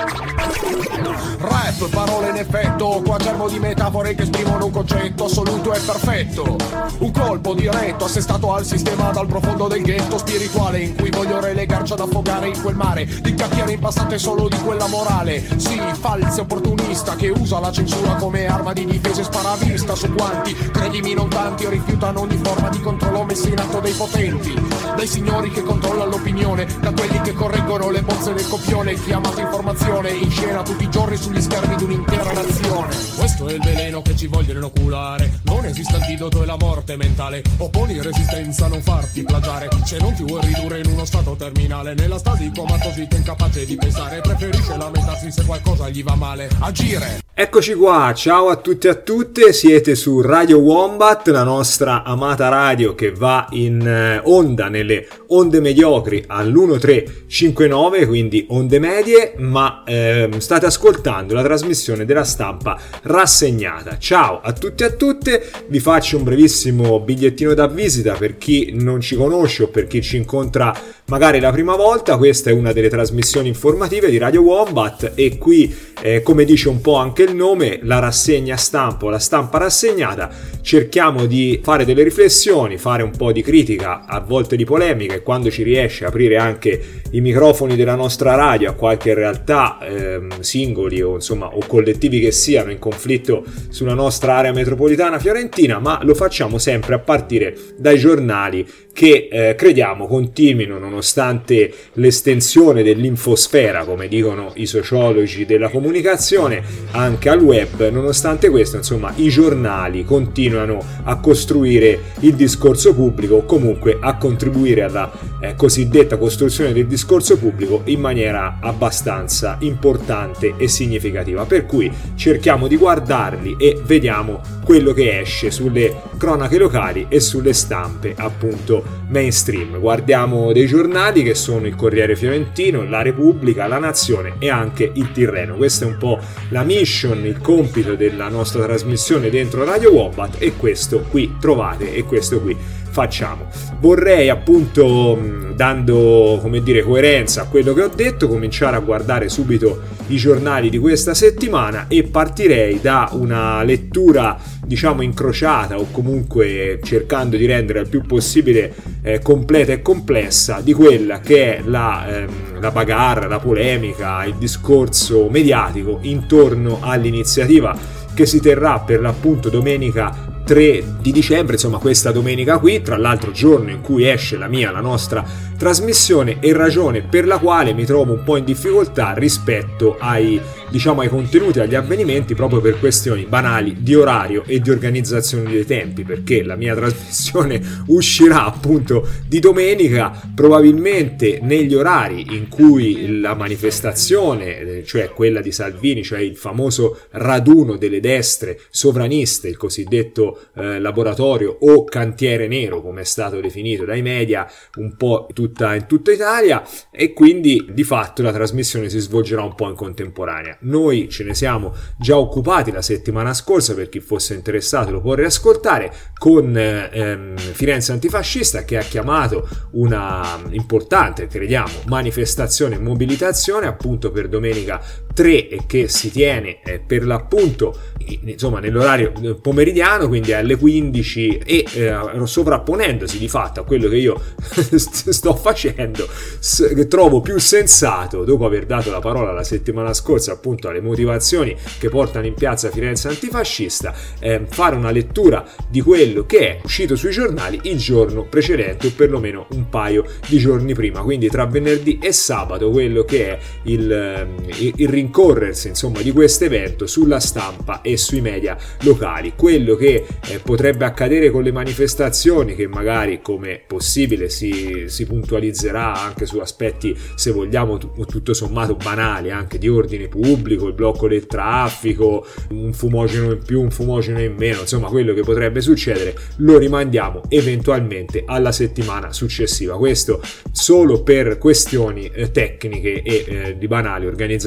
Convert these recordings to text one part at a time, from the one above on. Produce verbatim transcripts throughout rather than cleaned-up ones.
Rap, parole in effetto, quaderno di metafore che esprimono un concetto assoluto e perfetto. Un colpo diretto, assestato al sistema dal profondo del ghetto spirituale, in cui voglio relegarci ad affogare in quel mare di chiacchiere impastate solo di quella morale. Sì, falso opportunista che usa la censura come arma di difesa e sparavista su quanti, credimi non tanti, rifiutano ogni forma di controllo messo in atto dai potenti, dai signori che controllano l'opinione, da quelli che correggono le bozze del copione, chiamata informazione in scena tutti i giorni sugli schermi di un'intera nazione. Questo è il veleno che ci vogliono inoculare, non esiste antidoto e la morte mentale, opponi resistenza, non farti plagiare, se non ti vuoi ridurre in uno stato terminale, nella stasi comatosita incapace di pensare, preferisce lamentarsi se qualcosa gli va male, agire. Eccoci qua, ciao a tutti e a tutte, siete su Radio Wombat, la nostra amata radio che va in onda nelle onde mediocri all'uno tre cinque nove, quindi onde medie, ma ehm, state ascoltando la trasmissione della stampa rassegnata. Ciao a tutti e a tutte, vi faccio un brevissimo bigliettino da visita per chi non ci conosce o per chi ci incontra magari la prima volta. Questa è una delle trasmissioni informative di Radio Wombat e qui, eh, come dice un po' anche il nome, la rassegna stampa o la stampa rassegnata, cerchiamo di fare delle riflessioni, fare un po' di critica, a volte di polemica, e quando ci riesce aprire anche i microfoni della nostra radio a qualche realtà, ehm, singoli o insomma o collettivi che siano in conflitto sulla nostra area metropolitana fiorentina, ma lo facciamo sempre a partire dai giornali che eh, crediamo continuino, nonostante l'estensione dell'infosfera, come dicono i sociologi della comunicazione, anche al web. Nonostante questo, insomma, i giornali continuano a costruire il discorso pubblico, o comunque a contribuire alla eh, cosiddetta costruzione del discorso pubblico in maniera abbastanza importante e significativa, per cui cerchiamo di guardarli e vediamo quello che esce sulle cronache locali e sulle stampe appunto mainstream. Guardiamo dei giornali che sono il Corriere Fiorentino, la Repubblica, la Nazione e anche il Tirreno. Questa è un po' la mission, il compito della nostra trasmissione dentro Radio Wombat, e questo qui trovate e questo qui facciamo. Vorrei appunto, dando come dire coerenza a quello che ho detto, cominciare a guardare subito i giornali di questa settimana e partirei da una lettura diciamo incrociata, o comunque cercando di rendere il più possibile eh, completa e complessa, di quella che è la, ehm, la bagarre, la polemica, il discorso mediatico intorno all'iniziativa che si terrà per l'appunto domenica tre di dicembre, insomma questa domenica qui, tra l'altro giorno in cui esce la mia, la nostra trasmissione, e ragione per la quale mi trovo un po' in difficoltà rispetto ai diciamo ai contenuti, agli avvenimenti, proprio per questioni banali di orario e di organizzazione dei tempi, perché la mia trasmissione uscirà appunto di domenica, probabilmente negli orari in cui la manifestazione, cioè quella di Salvini, cioè il famoso raduno delle destre sovraniste, il cosiddetto eh, laboratorio o cantiere nero, come è stato definito dai media un po' tutta, in tutta Italia, e quindi di fatto la trasmissione si svolgerà un po' in contemporanea. Noi ce ne siamo già occupati la settimana scorsa, per chi fosse interessato lo può riascoltare, con ehm, Firenze Antifascista, che ha chiamato una importante, crediamo, manifestazione e mobilitazione appunto per domenica tre, e che si tiene eh, per l'appunto insomma nell'orario pomeridiano, quindi alle quindici, e eh, sovrapponendosi di fatto a quello che io sto facendo, s- trovo più sensato, dopo aver dato la parola la settimana scorsa appunto alle motivazioni che portano in piazza Firenze Antifascista, eh, fare una lettura di quello che è uscito sui giornali il giorno precedente, o perlomeno un paio di giorni prima, quindi tra venerdì e sabato, quello che è il, il, il rincorrersi insomma di questo evento sulla stampa e sui media locali, quello che eh, potrebbe accadere con le manifestazioni, che magari come possibile si, si puntualizzerà anche su aspetti, se vogliamo, t- tutto sommato banali, anche di ordine pubblico, il blocco del traffico, un fumogeno in più, un fumogeno in meno, insomma quello che potrebbe succedere lo rimandiamo eventualmente alla settimana successiva. Questo solo per questioni eh, tecniche e eh, di banale organizzazione dei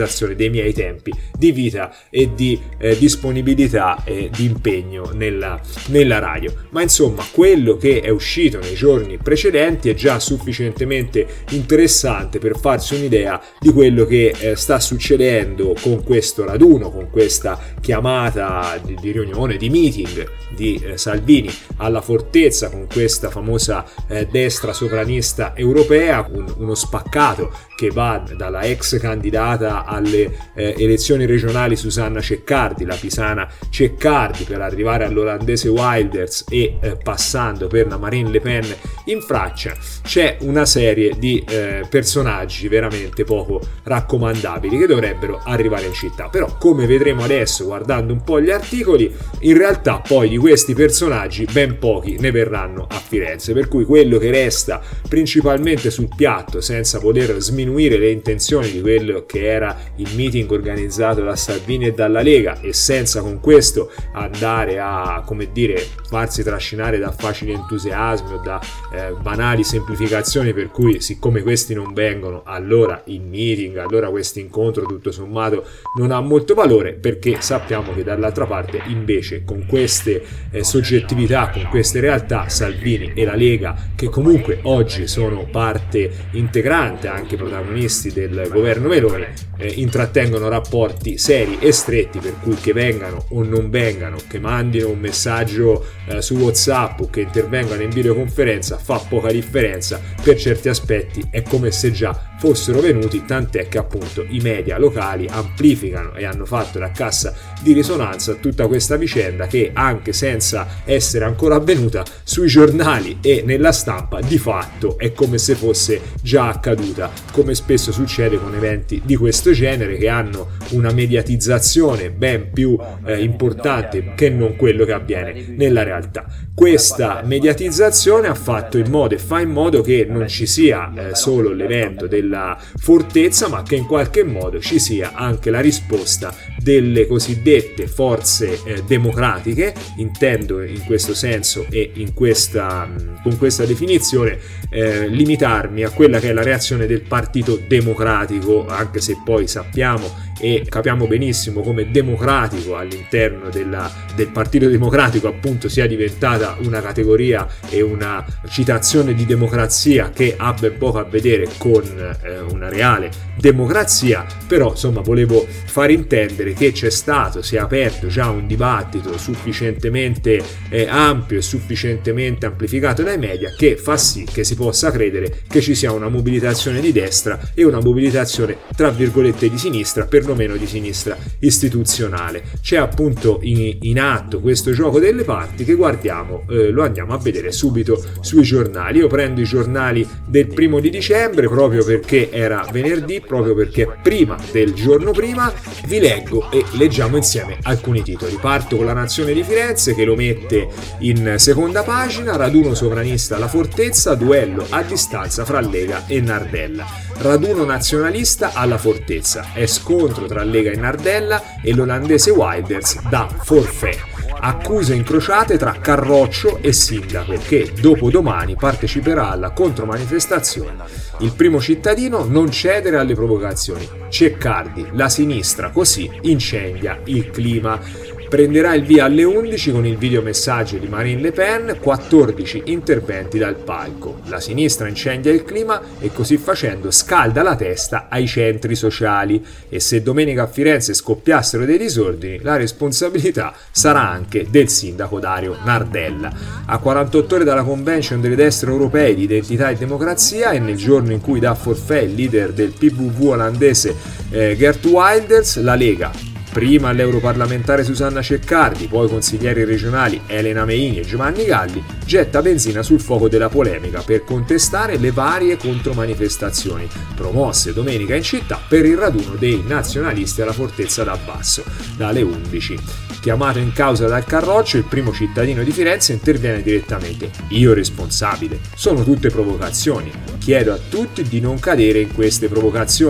dei miei tempi di vita e di eh, disponibilità e di impegno nella, nella radio. Ma insomma, quello che è uscito nei giorni precedenti è già sufficientemente interessante per farsi un'idea di quello che eh, sta succedendo con questo raduno, con questa chiamata di, di riunione, di meeting di eh, Salvini alla Fortezza, con questa famosa eh, destra sovranista europea, un, uno spaccato che va dalla ex candidata alle eh, elezioni regionali Susanna Ceccardi, la pisana Ceccardi, per arrivare all'olandese Wilders e eh, passando per la Marine Le Pen in Francia. C'è una serie di eh, personaggi veramente poco raccomandabili che dovrebbero arrivare in città, però come vedremo adesso guardando un po' gli articoli, in realtà poi di questi personaggi ben pochi ne verranno a Firenze, per cui quello che resta principalmente sul piatto, senza poter sminuire le intenzioni di quello che era il meeting organizzato da Salvini e dalla Lega, e senza con questo andare a, come dire, farsi trascinare da facili entusiasmi o da eh, banali semplificazioni, per cui siccome questi non vengono allora il meeting, allora questo incontro tutto sommato non ha molto valore, perché sappiamo che dall'altra parte invece con queste eh, soggettività, con queste realtà, Salvini e la Lega, che comunque oggi sono parte integrante, anche protagonisti del governo Meloni, eh, intrattengono rapporti seri e stretti, per cui che vengano o non vengano, che mandino un messaggio eh, su WhatsApp o che intervengano in videoconferenza fa poca differenza. Per certi aspetti è come se già fossero venuti, tant'è che appunto i media locali amplificano e hanno fatto la cassa di risonanza a tutta questa vicenda, che anche senza essere ancora avvenuta sui giornali e nella stampa di fatto è come se fosse già accaduta, come spesso succede con eventi di questo genere che hanno una mediatizzazione ben più eh, importante che non quello che avviene nella realtà. Questa mediatizzazione ha fatto in modo e fa in modo che non ci sia eh, solo l'evento della Fortezza, ma che in qualche modo ci sia anche la risposta delle cosiddette forze eh, democratiche, intendo in questo senso e in questa, con questa definizione eh, limitarmi a quella che è la reazione del Partito Democratico, anche se poi sappiamo e capiamo benissimo come democratico all'interno della, del Partito Democratico appunto sia diventata una categoria e una citazione di democrazia che ha ben poco a vedere con eh, una reale democrazia. Però insomma volevo far intendere che c'è stato, si è aperto già un dibattito sufficientemente eh, ampio e sufficientemente amplificato dai media, che fa sì che si possa credere che ci sia una mobilitazione di destra e una mobilitazione tra virgolette di sinistra, perlomeno di sinistra istituzionale. C'è appunto in, in atto questo gioco delle parti che guardiamo, eh, lo andiamo a vedere subito sui giornali. Io prendo i giornali del primo di dicembre proprio perché era venerdì, proprio perché prima del giorno prima vi leggo e leggiamo insieme alcuni titoli. Parto con La Nazione di Firenze, che lo mette in seconda pagina: raduno sovranista alla Fortezza, duello a distanza fra Lega e Nardella. Raduno nazionalista alla Fortezza, è scontro tra Lega e Nardella e l'olandese Wilders da forfait. Accuse incrociate tra Carroccio e sindaco, che dopodomani parteciperà alla contromanifestazione. Il primo cittadino: non cedere alle provocazioni. Ceccardi: la sinistra così incendia il clima. Prenderà il via alle undici con il videomessaggio di Marine Le Pen, quattordici interventi dal palco. La sinistra incendia il clima e così facendo scalda la testa ai centri sociali, e se domenica a Firenze scoppiassero dei disordini la responsabilità sarà anche del sindaco Dario Nardella. A quarantotto ore dalla convention delle destre europee di Identità e Democrazia e nel giorno in cui dà forfait il leader del P V V olandese eh, Geert Wilders, la Lega, prima l'europarlamentare Susanna Ceccardi, poi consiglieri regionali Elena Meini e Giovanni Galli, getta benzina sul fuoco della polemica per contestare le varie contromanifestazioni promosse domenica in città per il raduno dei nazionalisti alla Fortezza d'Abbasso dalle undici. Chiamato in causa dal Carroccio, il primo cittadino di Firenze interviene direttamente: io responsabile, sono tutte provocazioni, chiedo a tutti di non cadere in queste provocazioni.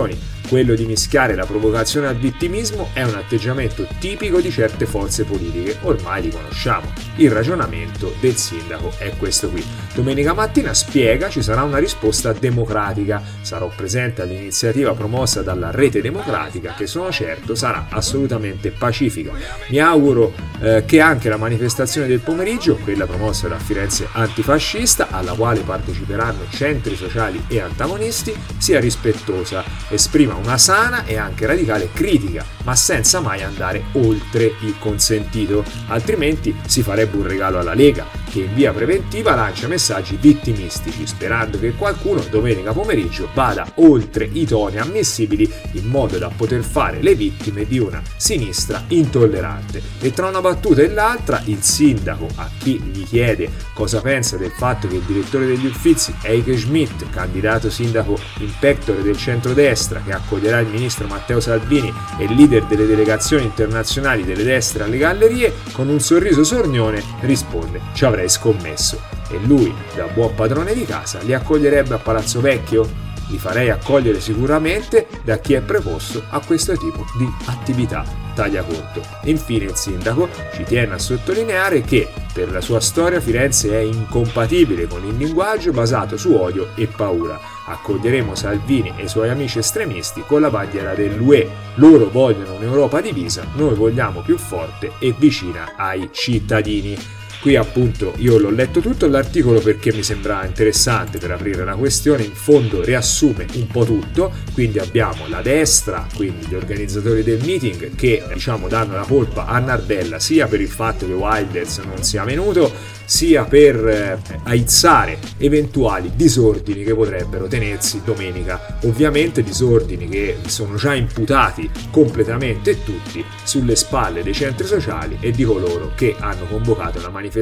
quello di mischiare la provocazione al vittimismo è un atteggiamento tipico di certe forze politiche, ormai li conosciamo. Il ragionamento del sindaco è questo qui. Domenica mattina spiega ci sarà una risposta democratica, sarò presente all'iniziativa promossa dalla Rete Democratica che sono certo sarà assolutamente pacifica. Mi auguro eh, che anche la manifestazione del pomeriggio, quella promossa da Firenze Antifascista, alla quale parteciperanno centri sociali e antagonisti, sia rispettosa, esprima una sana e anche radicale critica, ma senza mai andare oltre il consentito, altrimenti si farebbe un regalo alla Lega, che in via preventiva lancia messaggi vittimistici, sperando che qualcuno domenica pomeriggio vada oltre i toni ammissibili in modo da poter fare le vittime di una sinistra intollerante. E tra una battuta e l'altra, il sindaco, a chi gli chiede cosa pensa del fatto che il direttore degli Uffizi, Eike Schmidt, candidato sindaco in pectore del centrodestra, che accoglierà il ministro Matteo Salvini e leader delle delegazioni internazionali delle destre alle gallerie, con un sorriso sornione risponde: ci avrei scommesso. E lui, da buon padrone di casa, li accoglierebbe a Palazzo Vecchio? Li farei accogliere sicuramente da chi è preposto a questo tipo di attività. Taglia corto. Infine il sindaco ci tiene a sottolineare che per la sua storia Firenze è incompatibile con il linguaggio basato su odio e paura. Accoglieremo Salvini e i suoi amici estremisti con la bandiera dell'U E. Loro vogliono un'Europa divisa, noi vogliamo più forte e vicina ai cittadini. Qui appunto io l'ho letto tutto l'articolo perché mi sembrava interessante per aprire la questione, in fondo riassume un po' tutto, quindi abbiamo la destra, quindi gli organizzatori del meeting che diciamo danno la colpa a Nardella sia per il fatto che Wilders non sia venuto, sia per eh, aizzare eventuali disordini che potrebbero tenersi domenica, ovviamente disordini che sono già imputati completamente tutti sulle spalle dei centri sociali e di coloro che hanno convocato la manifestazione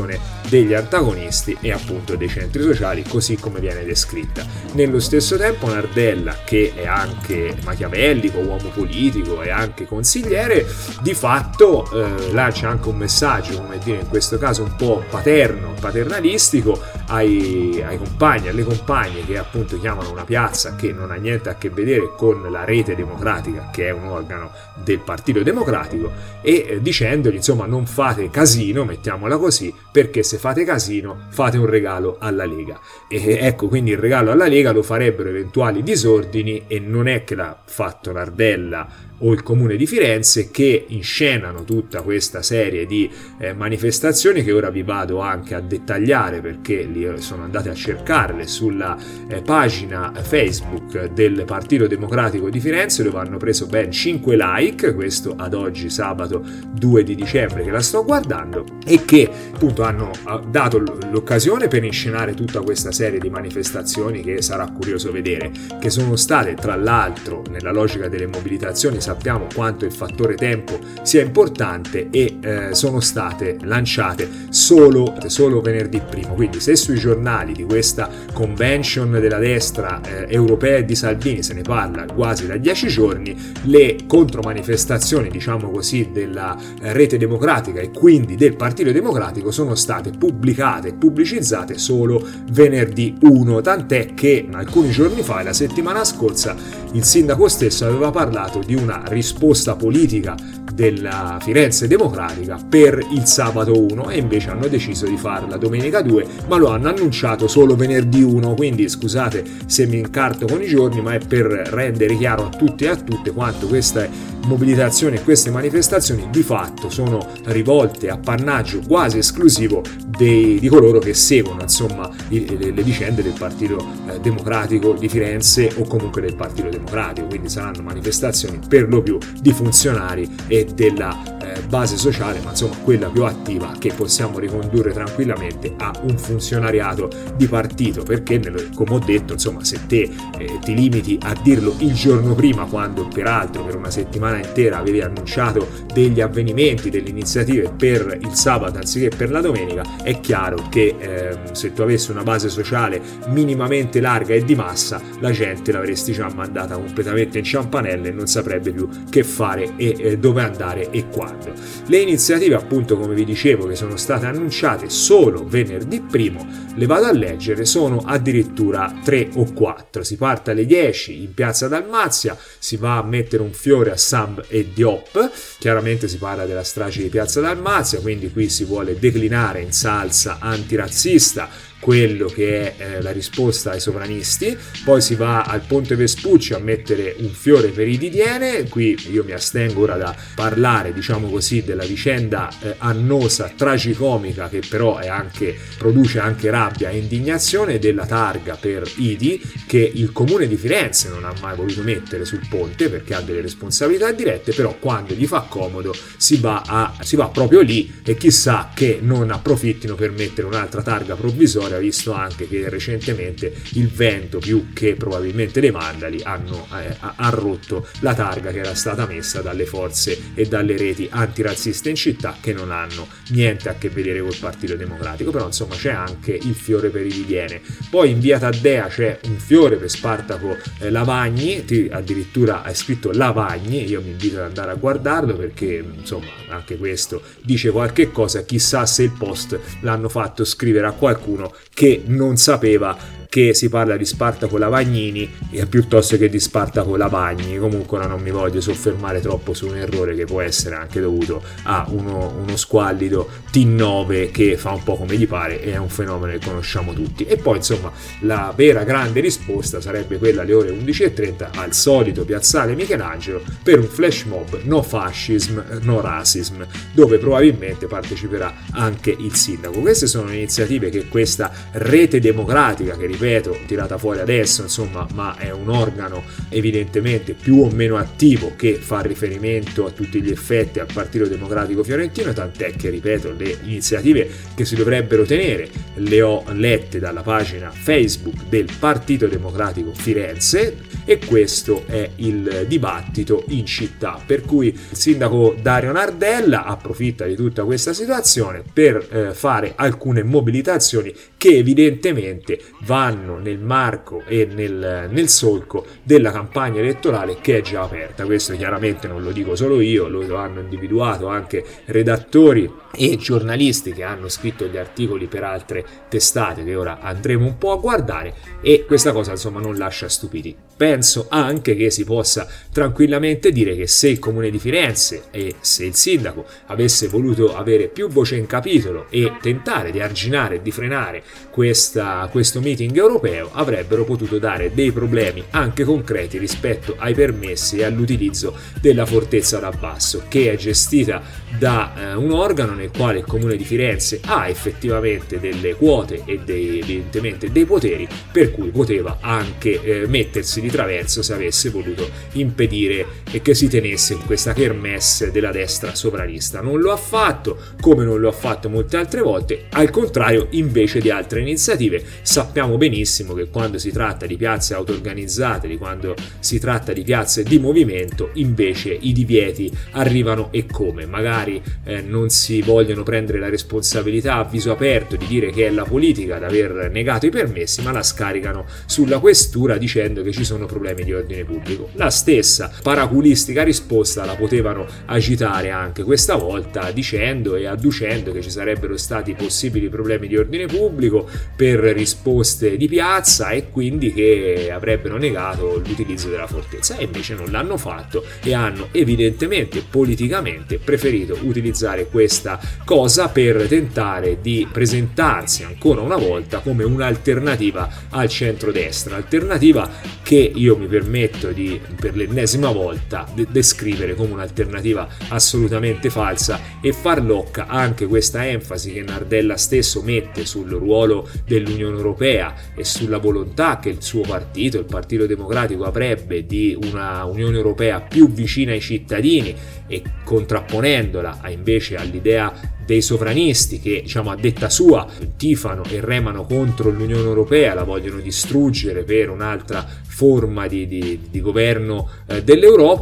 degli antagonisti e appunto dei centri sociali così come viene descritta. Nello stesso tempo Nardella, che è anche machiavellico, uomo politico e anche consigliere, di fatto eh, lancia anche un messaggio, come dire in questo caso un po' paterno, paternalistico ai, ai compagni, alle compagne che appunto chiamano una piazza che non ha niente a che vedere con la Rete Democratica, che è un organo del Partito Democratico, e eh, dicendogli insomma non fate casino, mettiamola così, perché se fate casino fate un regalo alla Lega. E ecco, quindi il regalo alla Lega lo farebbero eventuali disordini, e non è che l'ha fatto Nardella o il Comune di Firenze, che inscenano tutta questa serie di eh, manifestazioni che ora vi vado anche a dettagliare perché li sono andate a cercarle sulla eh, pagina Facebook del Partito Democratico di Firenze, dove hanno preso ben cinque like, questo ad oggi sabato due di dicembre che la sto guardando, e che appunto hanno dato l'occasione per inscenare tutta questa serie di manifestazioni che sarà curioso vedere, che sono state tra l'altro nella logica delle mobilitazioni, sappiamo quanto il fattore tempo sia importante, e eh, sono state lanciate solo, solo venerdì primo, quindi se sui giornali di questa convention della destra eh, europea e di Salvini se ne parla quasi da dieci giorni, le contromanifestazioni diciamo così della eh, Rete Democratica e quindi del Partito Democratico sono state pubblicate e pubblicizzate solo venerdì primo, tant'è che alcuni giorni fa, la settimana scorsa, il sindaco stesso aveva parlato di una risposta politica della Firenze Democratica per il sabato primo, e invece hanno deciso di farla domenica due, ma lo hanno annunciato solo venerdì primo, quindi scusate se mi incarto con i giorni, ma è per rendere chiaro a tutti e a tutte quanto queste mobilitazioni e queste manifestazioni di fatto sono rivolte a appannaggio quasi esclusivo dei, di coloro che seguono insomma le, le vicende del Partito eh, Democratico di Firenze o comunque del Partito Democratico, quindi saranno manifestazioni per lo più di funzionari e della eh, base sociale, ma insomma quella più attiva che possiamo ricondurre tranquillamente a un funzionariato di partito, perché nel, come ho detto insomma se te eh, ti limiti a dirlo il giorno prima, quando peraltro per una settimana intera avevi annunciato degli avvenimenti, delle iniziative per il sabato anziché per la domenica, è chiaro che eh, se tu avessi una base sociale minimamente larga e di massa, la gente l'avresti già mandata completamente in ciampanelle e non saprebbe più che fare e eh, dove andare e quando. parlando. Le iniziative, appunto, come vi dicevo, che sono state annunciate solo venerdì primo, le vado a leggere, sono addirittura tre o quattro. Si parte alle dieci in piazza Dalmazia, si va a mettere un fiore a Samb e Diop, chiaramente si parla della strage di piazza Dalmazia, quindi qui si vuole declinare in salsa antirazzista quello che è eh, la risposta ai sovranisti. Poi si va al Ponte Vespucci a mettere un fiore per i Didiene. Qui io mi astengo ora da parlare, diciamo così, della vicenda eh, annosa, tragicomica, che però è anche, produce anche rabbia e indignazione, della targa per Idi che il comune di Firenze non ha mai voluto mettere sul ponte perché ha delle responsabilità dirette, però quando gli fa comodo si va, a, si va proprio lì, e chissà che non approfittino per mettere un'altra targa provvisoria, visto anche che recentemente il vento, più che probabilmente dei vandali, hanno eh, ha rotto la targa che era stata messa dalle forze e dalle reti antirazziste in città, che non hanno niente a che vedere col Partito Democratico. Però insomma c'è anche il fiore per i Didiene. Poi in via Taddea c'è un fiore per Spartaco eh, Lavagni, ti, addirittura hai scritto Lavagni, io mi invito ad andare a guardarlo perché insomma anche questo dice qualche cosa, chissà se il post l'hanno fatto scrivere a qualcuno che non sapeva che si parla di Spartaco Lavagnini piuttosto che di Spartaco Lavagni. Comunque no, non mi voglio soffermare troppo su un errore che può essere anche dovuto a uno, uno squallido T nove che fa un po' come gli pare, e è un fenomeno che conosciamo tutti. E poi insomma la vera grande risposta sarebbe quella alle ore undici e trenta al solito piazzale Michelangelo per un flash mob no fascism, no racism, dove probabilmente parteciperà anche il sindaco. Queste sono iniziative che questa rete democratica, che ripeto, tirata fuori adesso, insomma, ma è un organo evidentemente più o meno attivo che fa riferimento a tutti gli effetti al Partito Democratico Fiorentino, tant'è che, ripeto, le iniziative che si dovrebbero tenere le ho lette dalla pagina Facebook del Partito Democratico Firenze, e questo è il dibattito in città, per cui il sindaco Dario Nardella approfitta di tutta questa situazione per eh, fare alcune mobilitazioni che evidentemente vanno nel marco e nel, nel solco della campagna elettorale che è già aperta. Questo chiaramente non lo dico solo io, lo hanno individuato anche redattori e giornalisti che hanno scritto gli articoli per altre testate che ora andremo un po' a guardare, e questa cosa insomma non lascia stupiti. Penso anche che si possa tranquillamente dire che se il comune di Firenze e se il sindaco avesse voluto avere più voce in capitolo e tentare di arginare e di frenare questa, questo meeting europeo, avrebbero potuto dare dei problemi anche concreti rispetto ai permessi e all'utilizzo della fortezza da basso, che è gestita da eh, un organo nel quale il comune di Firenze ha effettivamente delle quote e dei, evidentemente dei poteri, per cui poteva anche eh, mettersi di traverso se avesse voluto impedire che si tenesse questa kermesse della destra sovranista. Non lo ha fatto, come non lo ha fatto molte altre volte, al contrario invece di altre iniziative. Sappiamo benissimo che quando si tratta di piazze auto-organizzate, di quando si tratta di piazze di movimento, invece i divieti arrivano e come. Magari eh, non si vogliono prendere la responsabilità a viso aperto di dire che è la politica ad aver negato i permessi, ma la scaricano sulla questura dicendo che ci sono problemi di ordine pubblico. La stessa paraculistica risposta la potevano agitare anche questa volta dicendo e adducendo che ci sarebbero stati possibili problemi di ordine pubblico per risposte di piazza e quindi che avrebbero negato l'utilizzo della fortezza, e invece non l'hanno fatto e hanno evidentemente politicamente preferito utilizzare questa cosa per tentare di presentarsi ancora una volta come un'alternativa al centrodestra, alternativa che io mi permetto di per l'ennesima volta de- descrivere come un'alternativa assolutamente falsa e farlocca anche questa enfasi che Nardella stesso mette sul ruolo dell'Unione Europea e sulla volontà che il suo partito, il Partito Democratico, avrebbe di una Unione Europea più vicina ai cittadini, e contrapponendola a invece all'idea dei sovranisti che, diciamo, a detta sua tifano e remano contro l'Unione Europea, la vogliono distruggere per un'altra forma di, di, di governo eh, dell'Europa.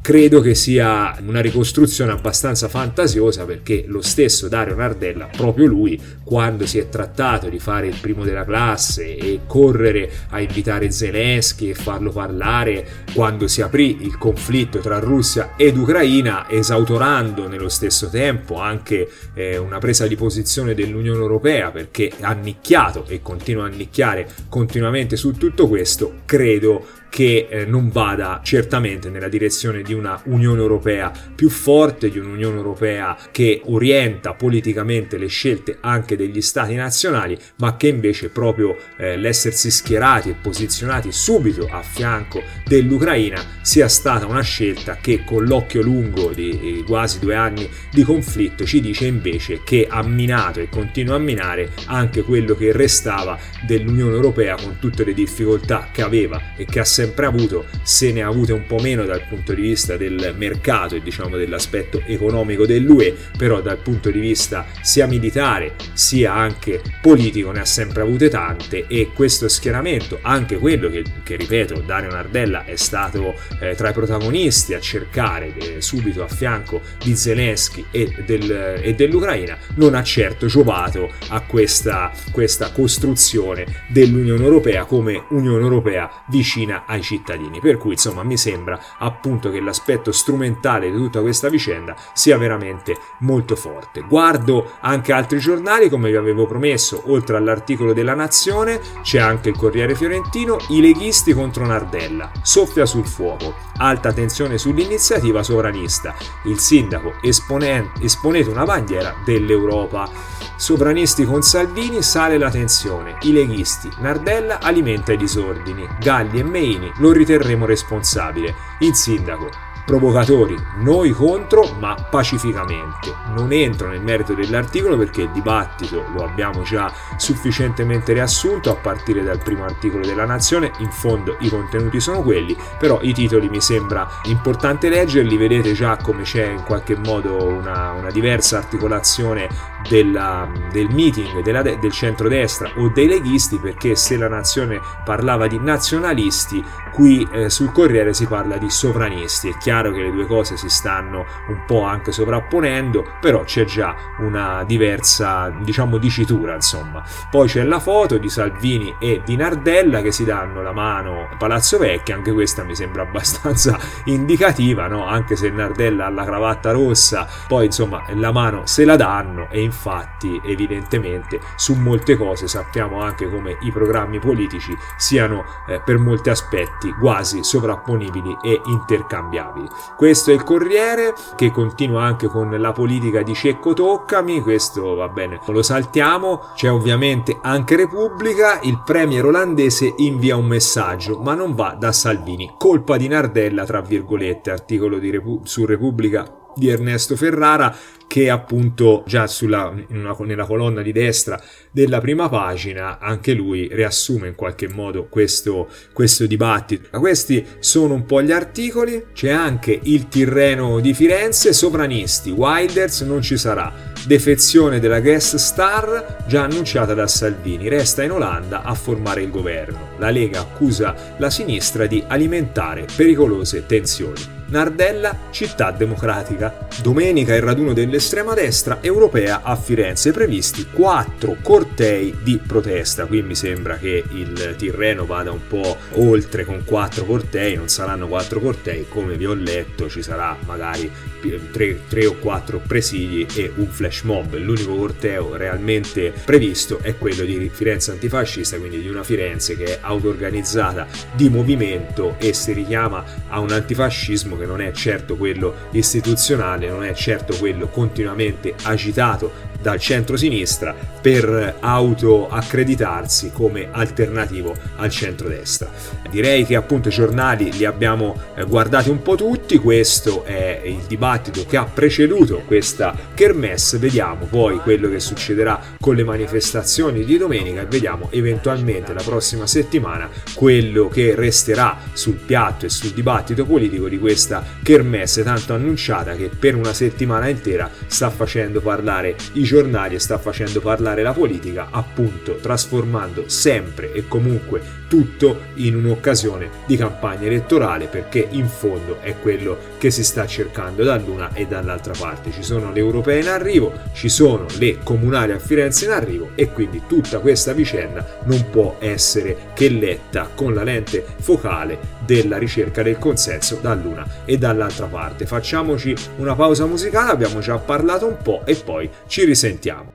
credo che sia una ricostruzione abbastanza fantasiosa, perché lo stesso Dario Nardella, proprio lui, quando si è trattato di fare il primo della classe e correre a invitare Zelensky e farlo parlare quando si aprì il conflitto tra Russia ed Ucraina, esautorando nello stesso tempo anche eh, una presa di posizione dell'Unione Europea, perché ha nicchiato e continua a nicchiare continuamente su tutto questo, credo che eh, non vada certamente nella direzione di una Unione Europea più forte, di un'Unione Europea che orienta politicamente le scelte anche degli stati nazionali, ma che invece proprio eh, l'essersi schierati e posizionati subito a fianco dell'Ucraina sia stata una scelta che, con l'occhio lungo di eh, quasi due anni di conflitto, ci dice invece che ha minato e continua a minare anche quello che restava dell'Unione Europea, con tutte le difficoltà che aveva e che ha sempre avuto, se ne ha avute un po' meno dal punto di vista del mercato e diciamo dell'aspetto economico dell'U E, però dal punto di vista sia militare sia anche politico ne ha sempre avute tante, e questo schieramento, anche quello che, che ripeto, Dario Nardella è stato eh, tra i protagonisti a cercare eh, subito a fianco di Zelensky e, del, e dell'Ucraina, non ha certo giovato a questa, questa costruzione dell'Unione Europea come Unione Europea vicina ai cittadini. Per cui insomma mi sembra appunto che l'aspetto strumentale di tutta questa vicenda sia veramente molto forte. Guardo anche altri giornali, come vi avevo promesso, oltre all'articolo della Nazione c'è anche il Corriere Fiorentino. I leghisti contro Nardella, soffia sul fuoco, alta tensione sull'iniziativa sovranista, il sindaco espone, esponete una bandiera dell'Europa, sovranisti con Salvini, sale la tensione, i leghisti, Nardella alimenta i disordini, Galli e Meini lo riterremo responsabile, il sindaco, provocatori, noi contro ma pacificamente. Non entro nel merito dell'articolo perché il dibattito lo abbiamo già sufficientemente riassunto a partire dal primo articolo della Nazione, in fondo i contenuti sono quelli, però i titoli mi sembra importante leggerli. Vedete già come c'è in qualche modo una, una diversa articolazione della, del meeting della, del centrodestra o dei leghisti, perché se la Nazione parlava di nazionalisti, qui eh, sul Corriere si parla di sovranisti. È chiaro che le due cose si stanno un po' anche sovrapponendo, però c'è già una diversa, diciamo, dicitura, insomma. Poi c'è la foto di Salvini e di Nardella che si danno la mano a Palazzo Vecchio, anche questa mi sembra abbastanza indicativa, no? Anche se Nardella ha la cravatta rossa, poi insomma la mano se la danno, e infatti evidentemente su molte cose sappiamo anche come i programmi politici siano eh, per molti aspetti quasi sovrapponibili e intercambiabili. Questo è il Corriere, che continua anche con la politica di Cecco Toccami, questo va bene, lo saltiamo. C'è ovviamente anche Repubblica, il premier olandese invia un messaggio ma non va da Salvini, colpa di Nardella tra virgolette, articolo di Repu- su Repubblica di Ernesto Ferrara, che appunto già sulla, in una, nella colonna di destra della prima pagina anche lui riassume in qualche modo questo, questo dibattito. Questi sono un po' gli articoli. C'è anche il Tirreno di Firenze, sovranisti, Wilders non ci sarà, defezione della guest star già annunciata da Salvini, resta in Olanda a formare il governo, la Lega accusa la sinistra di alimentare pericolose tensioni. Nardella, città democratica. Domenica il raduno dell'estrema destra europea a Firenze, previsti quattro cortei di protesta. Qui mi sembra che il Tirreno vada un po' oltre con quattro cortei, non saranno quattro cortei, come vi ho letto ci sarà magari tre, tre o quattro presidi e un flash mob. L'unico corteo realmente previsto è quello di Firenze Antifascista, quindi di una Firenze che è auto-organizzata di movimento e si richiama a un antifascismo che non è certo quello istituzionale, non è certo quello continuamente agitato dal centro-sinistra per auto-accreditarsi come alternativo al centrodestra. Direi che appunto i giornali li abbiamo guardati un po' tutti, questo è il dibattito che ha preceduto questa kermesse. Vediamo poi quello che succederà con le manifestazioni di domenica e vediamo eventualmente la prossima settimana quello che resterà sul piatto e sul dibattito politico di questa kermesse tanto annunciata, che per una settimana intera sta facendo parlare i giornali e sta facendo parlare la politica, appunto trasformando sempre e comunque tutto in un'occasione di campagna elettorale, perché in fondo è quello che si sta cercando dall'una e dall'altra parte. Ci sono le europee in arrivo, ci sono le comunali a Firenze in arrivo, e quindi tutta questa vicenda non può essere che letta con la lente focale della ricerca del consenso dall'una e dall'altra parte. Facciamoci una pausa musicale, abbiamo già parlato un po' e poi ci risentiamo.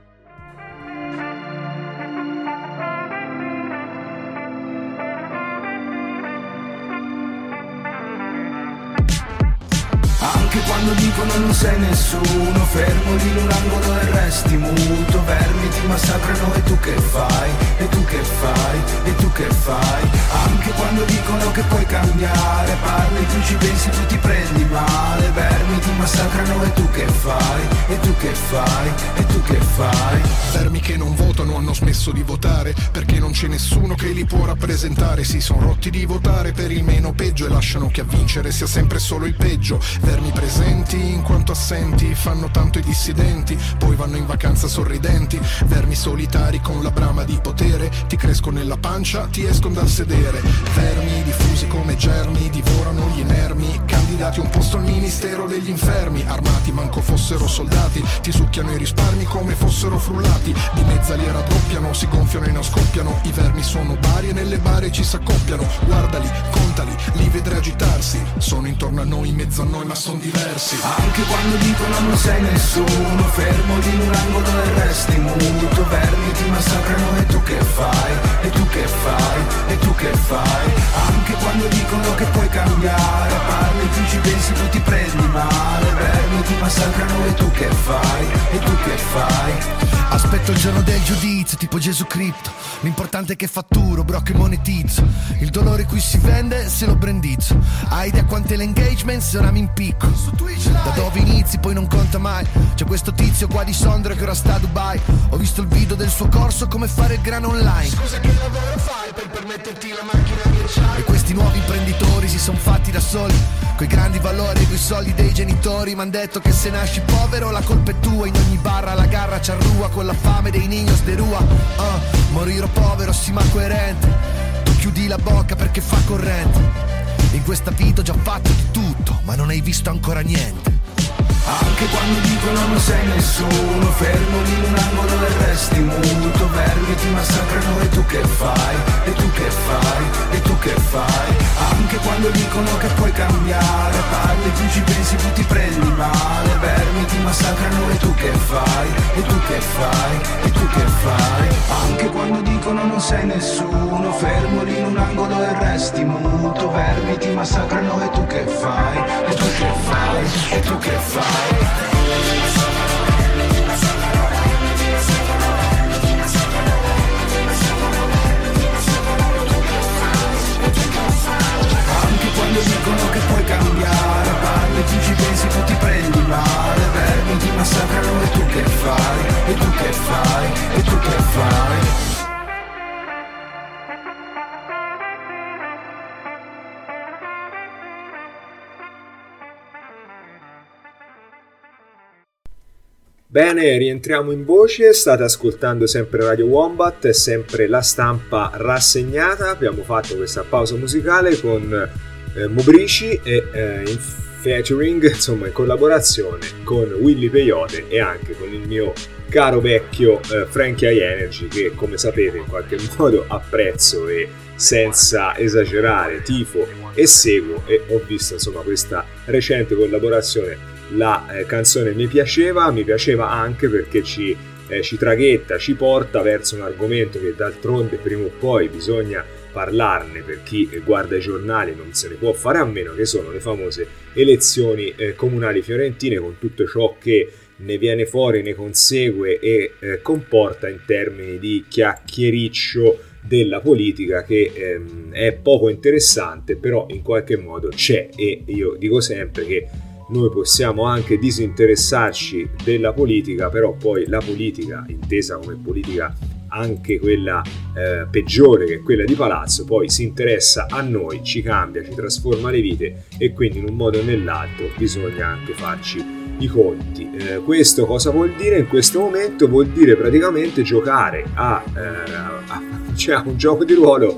Anche quando dicono non sei nessuno, fermo lì in un angolo e resti muto. Vermi ti massacrano e tu che fai? E tu che fai? E tu che fai? Anche quando dicono che puoi cambiare, parli, tu ci pensi, tu ti prendi male. Vermi ti massacrano e tu che fai? E tu che fai? E tu che fai? Vermi che non votano hanno smesso di votare, perché non c'è nessuno che li può rappresentare. Si sono rotti di votare per il meno peggio e lasciano che a vincere sia sempre solo il peggio. Vermi presenti in quanto assenti, fanno tanto i dissidenti, poi vanno in vacanza sorridenti. Vermi solitari con la brama di potere, ti crescono nella pancia, ti escono dal sedere. Vermi diffusi come germi, divorano gli inermi, candidati un posto al ministero degli infermi. Armati manco fossero soldati, ti succhiano i risparmi come fossero frullati. Di mezza li raddoppiano, si gonfiano e non scoppiano. I vermi sono vari e nelle bare ci s'accoppiano. Guardali, contali, li vedrai agitarsi, sono intorno a noi, in mezzo a noi, ma sono diversi. Anche quando dicono non sei nessuno, fermo lì in un angolo e resti muto. Vermi ti massacrano e tu che fai? E tu che fai? E tu che fai? Anche quando dicono che puoi cambiare, parli, tu ci pensi, tu ti prendi male. Vermi ti massacrano e tu che fai? E tu che fai? Aspetto il giorno del giudizio, tipo Gesù Cristo. L'importante è che fatturo, bro, che monetizzo. Il dolore qui si vende se lo brandizzo. Hai idea quante l'engagement se ora mi impicco. Da dove inizi poi non conta mai. C'è questo tizio qua di Sondra che ora sta a Dubai. Ho visto il video del suo corso, come fare il grano online. Scusa, che lavoro fai per permetterti la macchina di acciaio? E questi nuovi imprenditori si son fatti da soli, coi grandi valori e coi soldi dei genitori. M'han detto che se nasci povero la colpa è tua. In ogni barra la garra c'arrua, con la fame dei niños de rua. uh, Morirò povero sì ma coerente. Tu chiudi la bocca perché fa corrente. In questa vita ho già fatto di tutto, ma non hai visto ancora niente. Anche quando dicono non sei nessuno, fermo lì in un angolo e resti muto. Vermi ti massacrano e tu che fai? E tu che fai? E tu che fai? Anche quando dicono che puoi cambiare, parli, tu ci pensi, tu ti prendi male. Vermi ti massacrano e tu che fai? E tu che fai? E tu che fai? Anche quando dicono non sei nessuno, fermo lì in un angolo e resti muto. Vermi ti massacrano e tu che fai? E tu che fai? E tu che fai? Anche quando dicono che puoi cambiare, parli, tu ci pensi, tu ti prendi male. Vermi ti massacrano e tu che fai? E tu che fai? E tu che fai? Bene, rientriamo in voce, state ascoltando sempre Radio Wombat e sempre la stampa rassegnata. Abbiamo fatto questa pausa musicale con eh, Mobrici e eh, in featuring, insomma in collaborazione con Willy Peyote e anche con il mio caro vecchio eh, Frankie High Energy, che come sapete in qualche modo apprezzo e senza esagerare tifo e seguo, e ho visto insomma questa recente collaborazione. La eh, canzone mi piaceva, mi piaceva anche perché ci, eh, ci traghetta, ci porta verso un argomento che d'altronde prima o poi bisogna parlarne, per chi guarda i giornali non se ne può fare a meno, che sono le famose elezioni eh, comunali fiorentine, con tutto ciò che ne viene fuori, ne consegue e eh, comporta in termini di chiacchiericcio della politica, che ehm, è poco interessante, però in qualche modo c'è. E io dico sempre che noi possiamo anche disinteressarci della politica, però poi la politica, intesa come politica anche quella eh, peggiore, che è quella di palazzo, poi si interessa a noi, ci cambia, ci trasforma le vite, e quindi in un modo o nell'altro bisogna anche farci i conti. Eh, questo cosa vuol dire in questo momento? Vuol dire praticamente giocare a, eh, a, cioè a un gioco di ruolo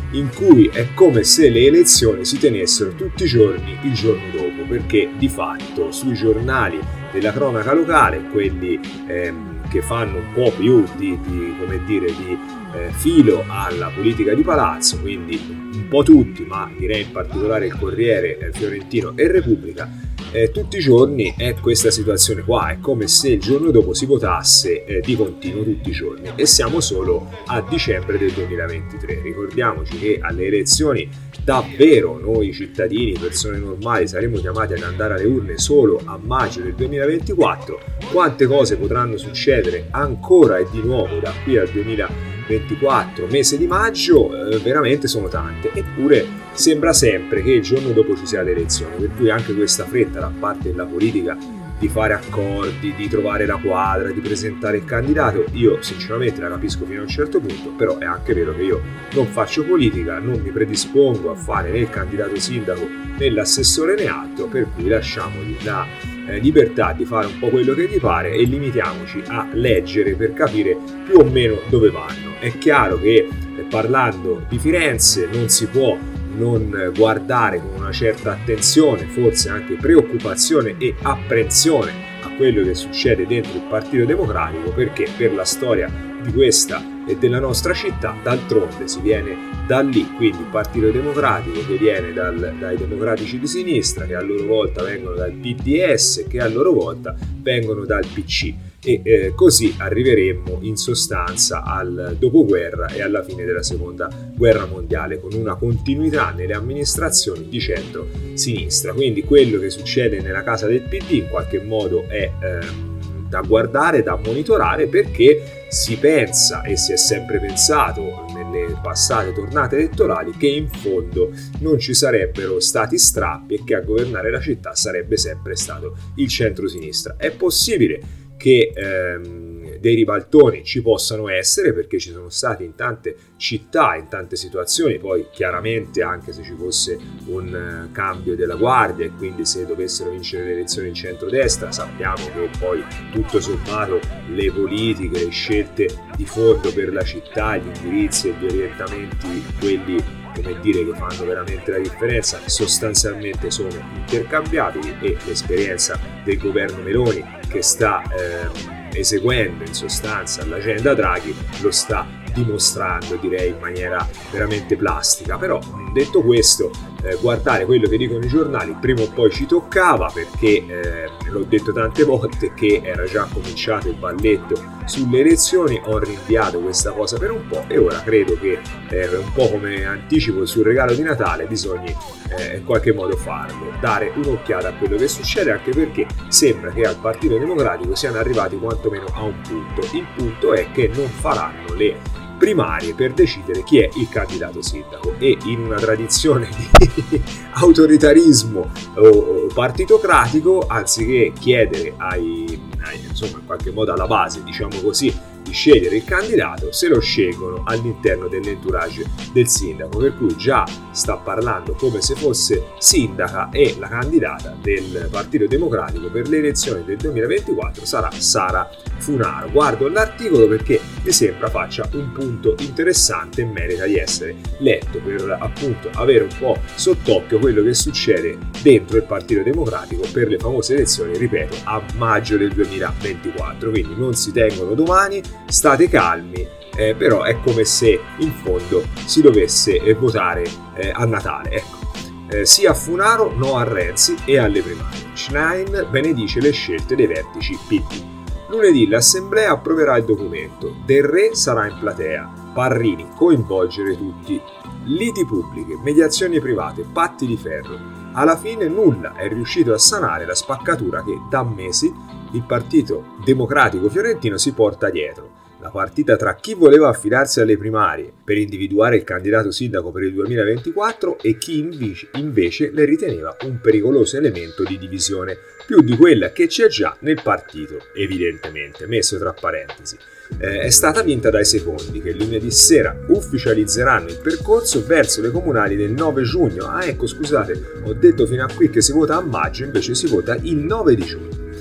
in cui è come se le elezioni si tenessero tutti i giorni il giorno dopo, perché di fatto sui giornali della cronaca locale, quelli ehm, che fanno un po' più di, di, come dire, di eh, filo alla politica di palazzo, quindi un po' tutti, ma direi in particolare il Corriere, il Fiorentino e Repubblica, eh, tutti i giorni è questa situazione qua, è come se il giorno dopo si votasse eh, di continuo tutti i giorni, e siamo solo a dicembre del duemilaventitré. Ricordiamoci che alle elezioni davvero noi cittadini, persone normali, saremo chiamati ad andare alle urne solo a maggio del duemilaventiquattro. Quante cose potranno succedere ancora e di nuovo da qui al duemilaventiquattro, mese di maggio, eh, veramente sono tante, eppure sembra sempre che il giorno dopo ci sia l'elezione, per cui anche questa fretta da parte della politica di fare accordi, di trovare la quadra, di presentare il candidato, io sinceramente la capisco fino a un certo punto, però è anche vero che io non faccio politica, non mi predispongo a fare né il candidato sindaco né l'assessore né altro, per cui lasciamogli la eh, libertà di fare un po' quello che gli pare e limitiamoci a leggere per capire più o meno dove vanno. È chiaro che eh, parlando di Firenze non si può non guardare con una certa attenzione, forse anche preoccupazione e apprensione a quello che succede dentro il Partito Democratico, perché per la storia di questa e della nostra città d'altronde si viene da lì, quindi il Partito Democratico che viene dal, dai democratici di sinistra, che a loro volta vengono dal P D S, che a loro volta vengono dal P C, e eh, così arriveremmo in sostanza al dopoguerra e alla fine della seconda guerra mondiale, con una continuità nelle amministrazioni di centro-sinistra. Quindi quello che succede nella casa del P D in qualche modo è eh, da guardare, da monitorare, perché si pensa e si è sempre pensato nelle passate tornate elettorali che in fondo non ci sarebbero stati strappi e che a governare la città sarebbe sempre stato il centro-sinistra. È possibile che ehm, dei ribaltoni ci possano essere, perché ci sono stati in tante città, in tante situazioni, poi chiaramente anche se ci fosse un uh, cambio della guardia e quindi se dovessero vincere le elezioni in centrodestra, sappiamo che poi tutto sommato le politiche, le scelte di fondo per la città, gli indirizzi e gli orientamenti, quelli come dire che fanno veramente la differenza, sostanzialmente sono intercambiabili, e l'esperienza del governo Meloni che sta eh, eseguendo in sostanza l'agenda Draghi lo sta dimostrando, direi in maniera veramente plastica. Però detto questo, eh, guardare quello che dicono i giornali prima o poi ci toccava, perché eh, l'ho detto tante volte che era già cominciato il balletto sulle elezioni, ho rinviato questa cosa per un po' e ora credo che eh, un po' come anticipo sul regalo di Natale bisogna eh, in qualche modo farlo, dare un'occhiata a quello che succede, anche perché sembra che al Partito Democratico siano arrivati quantomeno a un punto. Il punto è che non faranno le primarie per decidere chi è il candidato sindaco, e in una tradizione di autoritarismo o partitocratico, anziché chiedere ai, ai insomma in qualche modo alla base, diciamo così, di scegliere il candidato, se lo scelgono all'interno dell'entourage del sindaco, per cui già sta parlando come se fosse sindaca, e la candidata del Partito Democratico per le elezioni del duemilaventiquattro sarà Sara Funaro. Guardo l'articolo perché mi sembra faccia un punto interessante e merita di essere letto, per appunto avere un po' sott'occhio quello che succede dentro il Partito Democratico per le famose elezioni, ripeto, a maggio del duemilaventiquattro. Quindi non si tengono domani, state calmi, eh, però è come se in fondo si dovesse eh, votare eh, a Natale, ecco. Eh, sì a Funaro, no a Renzi e alle primarie. Schlein benedice le scelte dei vertici P D. Lunedì l'Assemblea approverà il documento. Del Re sarà in platea. Parrini, coinvolgere tutti. Liti pubbliche, mediazioni private, patti di ferro. Alla fine nulla è riuscito a sanare la spaccatura che da mesi il Partito Democratico fiorentino si porta dietro. La partita tra chi voleva affidarsi alle primarie per individuare il candidato sindaco per il duemilaventiquattro e chi invece, invece le riteneva un pericoloso elemento di divisione, più di quella che c'è già nel partito, evidentemente, messo tra parentesi. Eh, è stata vinta dai secondi, che lunedì sera ufficializzeranno il percorso verso le comunali del nove giugno. Ah ecco, scusate, ho detto fino a qui che si vota a maggio, invece si vota il nove di giugno.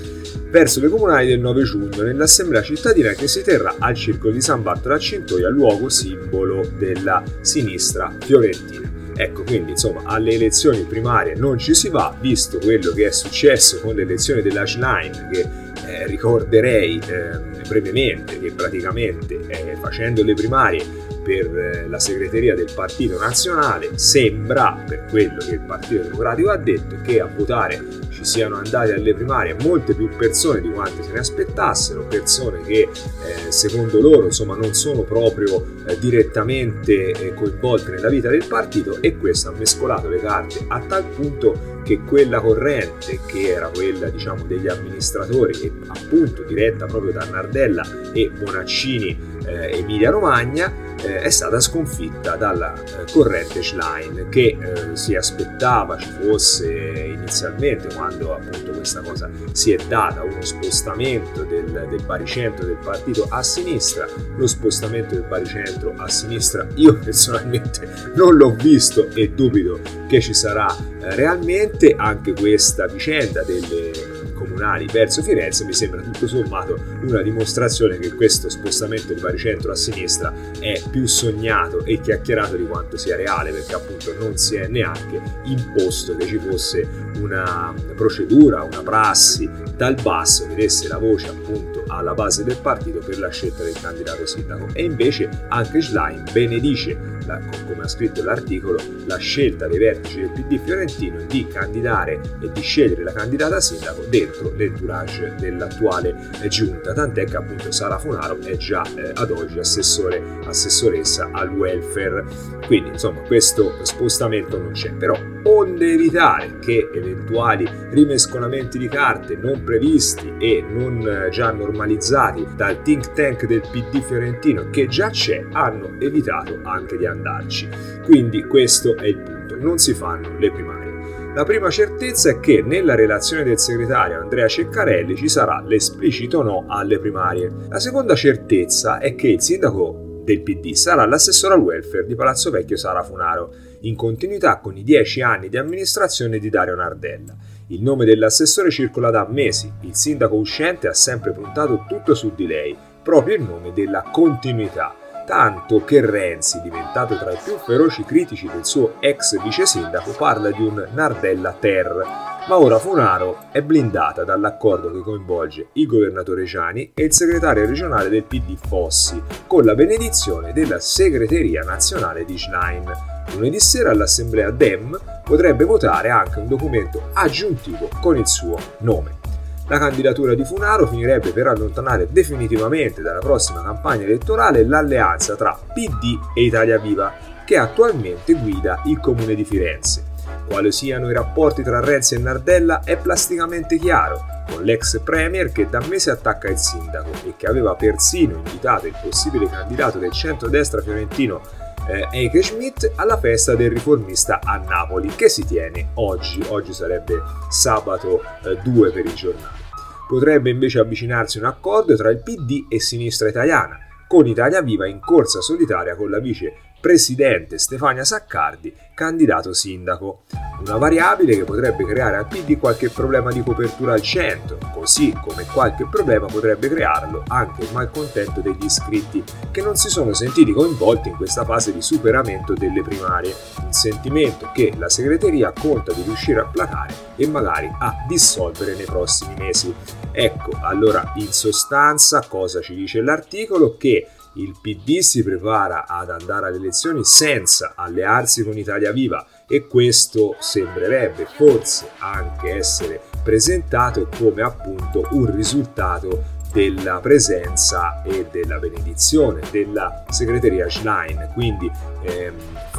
verso le comunali del nove giugno nell'assemblea cittadina che si terrà al Circolo di San Bartolo a Cintoia, luogo simbolo della sinistra fiorentina. Ecco, quindi insomma alle elezioni primarie non ci si va, visto quello che è successo con le elezioni della Schlein, che eh, ricorderei eh, brevemente che praticamente eh, facendo le primarie per la segreteria del Partito Nazionale sembra, per quello che il Partito Democratico ha detto, che a votare ci siano andate alle primarie molte più persone di quante se ne aspettassero, persone che eh, secondo loro insomma non sono proprio eh, direttamente eh, coinvolte nella vita del partito, e questo ha mescolato le carte a tal punto che quella corrente, che era quella diciamo degli amministratori e appunto diretta proprio da Nardella e Bonaccini eh, Emilia Romagna, eh, è stata sconfitta dalla eh, corrente Schlein, che eh, si aspettava ci fosse inizialmente, quando appunto questa cosa si è data, uno spostamento del, del baricentro del partito a sinistra. Lo spostamento del baricentro a sinistra io personalmente non l'ho visto e dubito che ci sarà eh, realmente. Anche questa vicenda delle comunali verso Firenze mi sembra tutto sommato una dimostrazione che questo spostamento del baricentro a sinistra è più sognato e chiacchierato di quanto sia reale, perché appunto non si è neanche imposto che ci fosse una procedura, una prassi dal basso che desse la voce appunto alla base del partito per la scelta del candidato sindaco. E invece anche Schlein benedice, la, come ha scritto l'articolo, la scelta dei vertici del P D fiorentino di candidare e di scegliere la candidata sindaco dentro l'entourage dell'attuale giunta, tant'è che appunto Sara Funaro è già eh, ad oggi assessore, assessoressa al welfare. Quindi insomma questo spostamento non c'è, però onde evitare che eventuali rimescolamenti di carte non previsti e non già normalizzati dal think tank del P D fiorentino che già c'è, hanno evitato anche di andarci. Quindi questo è il punto, non si fanno le primarie. La prima certezza è che nella relazione del segretario Andrea Ceccarelli ci sarà l'esplicito no alle primarie. La seconda certezza è che il sindaco del P D sarà l'assessore al welfare di Palazzo Vecchio Sara Funaro, in continuità con i dieci anni di amministrazione di Dario Nardella. Il nome dell'assessore circola da mesi, il sindaco uscente ha sempre puntato tutto su di lei, proprio in nome della continuità, tanto che Renzi, diventato tra i più feroci critici del suo ex vice sindaco, parla di un Nardella Ter. Ma ora Funaro è blindata dall'accordo che coinvolge il governatore Giani e il segretario regionale del P D Fossi, con la benedizione della segreteria nazionale di Schlein. Lunedì sera all'assemblea Dem potrebbe votare anche un documento aggiuntivo con il suo nome. La candidatura di Funaro finirebbe per allontanare definitivamente dalla prossima campagna elettorale l'alleanza tra P D e Italia Viva, che attualmente guida il comune di Firenze. Quali siano i rapporti tra Renzi e Nardella è plasticamente chiaro, con l'ex premier che da mesi attacca il sindaco e che aveva persino invitato il possibile candidato del centrodestra fiorentino eh, Eike Schmidt alla festa del riformista a Napoli, che si tiene oggi, oggi sarebbe sabato eh, due per il giornale. Potrebbe invece avvicinarsi un accordo tra il P D e Sinistra Italiana, con Italia Viva in corsa solitaria con la vice presidente Stefania Saccardi, candidato sindaco. Una variabile che potrebbe creare al P D qualche problema di copertura al centro, così come qualche problema potrebbe crearlo anche il malcontento degli iscritti che non si sono sentiti coinvolti in questa fase di superamento delle primarie, un sentimento che la segreteria conta di riuscire a placare e magari a dissolvere nei prossimi mesi. Ecco, allora in sostanza cosa ci dice l'articolo? Che il P D si prepara ad andare alle elezioni senza allearsi con Italia Viva e questo sembrerebbe forse anche essere presentato come appunto un risultato della presenza e della benedizione della segreteria Schlein. Quindi ehm,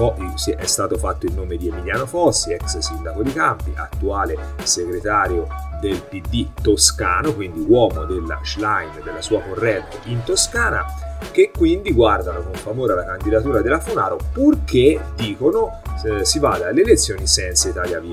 è stato fatto il nome di Emiliano Fossi, ex sindaco di Campi, attuale segretario del P D toscano, quindi uomo della Schlein, della sua corrente in Toscana, che quindi guardano con favore alla candidatura della Funaro, purché, dicono, eh, si vada alle elezioni senza Italia Viva.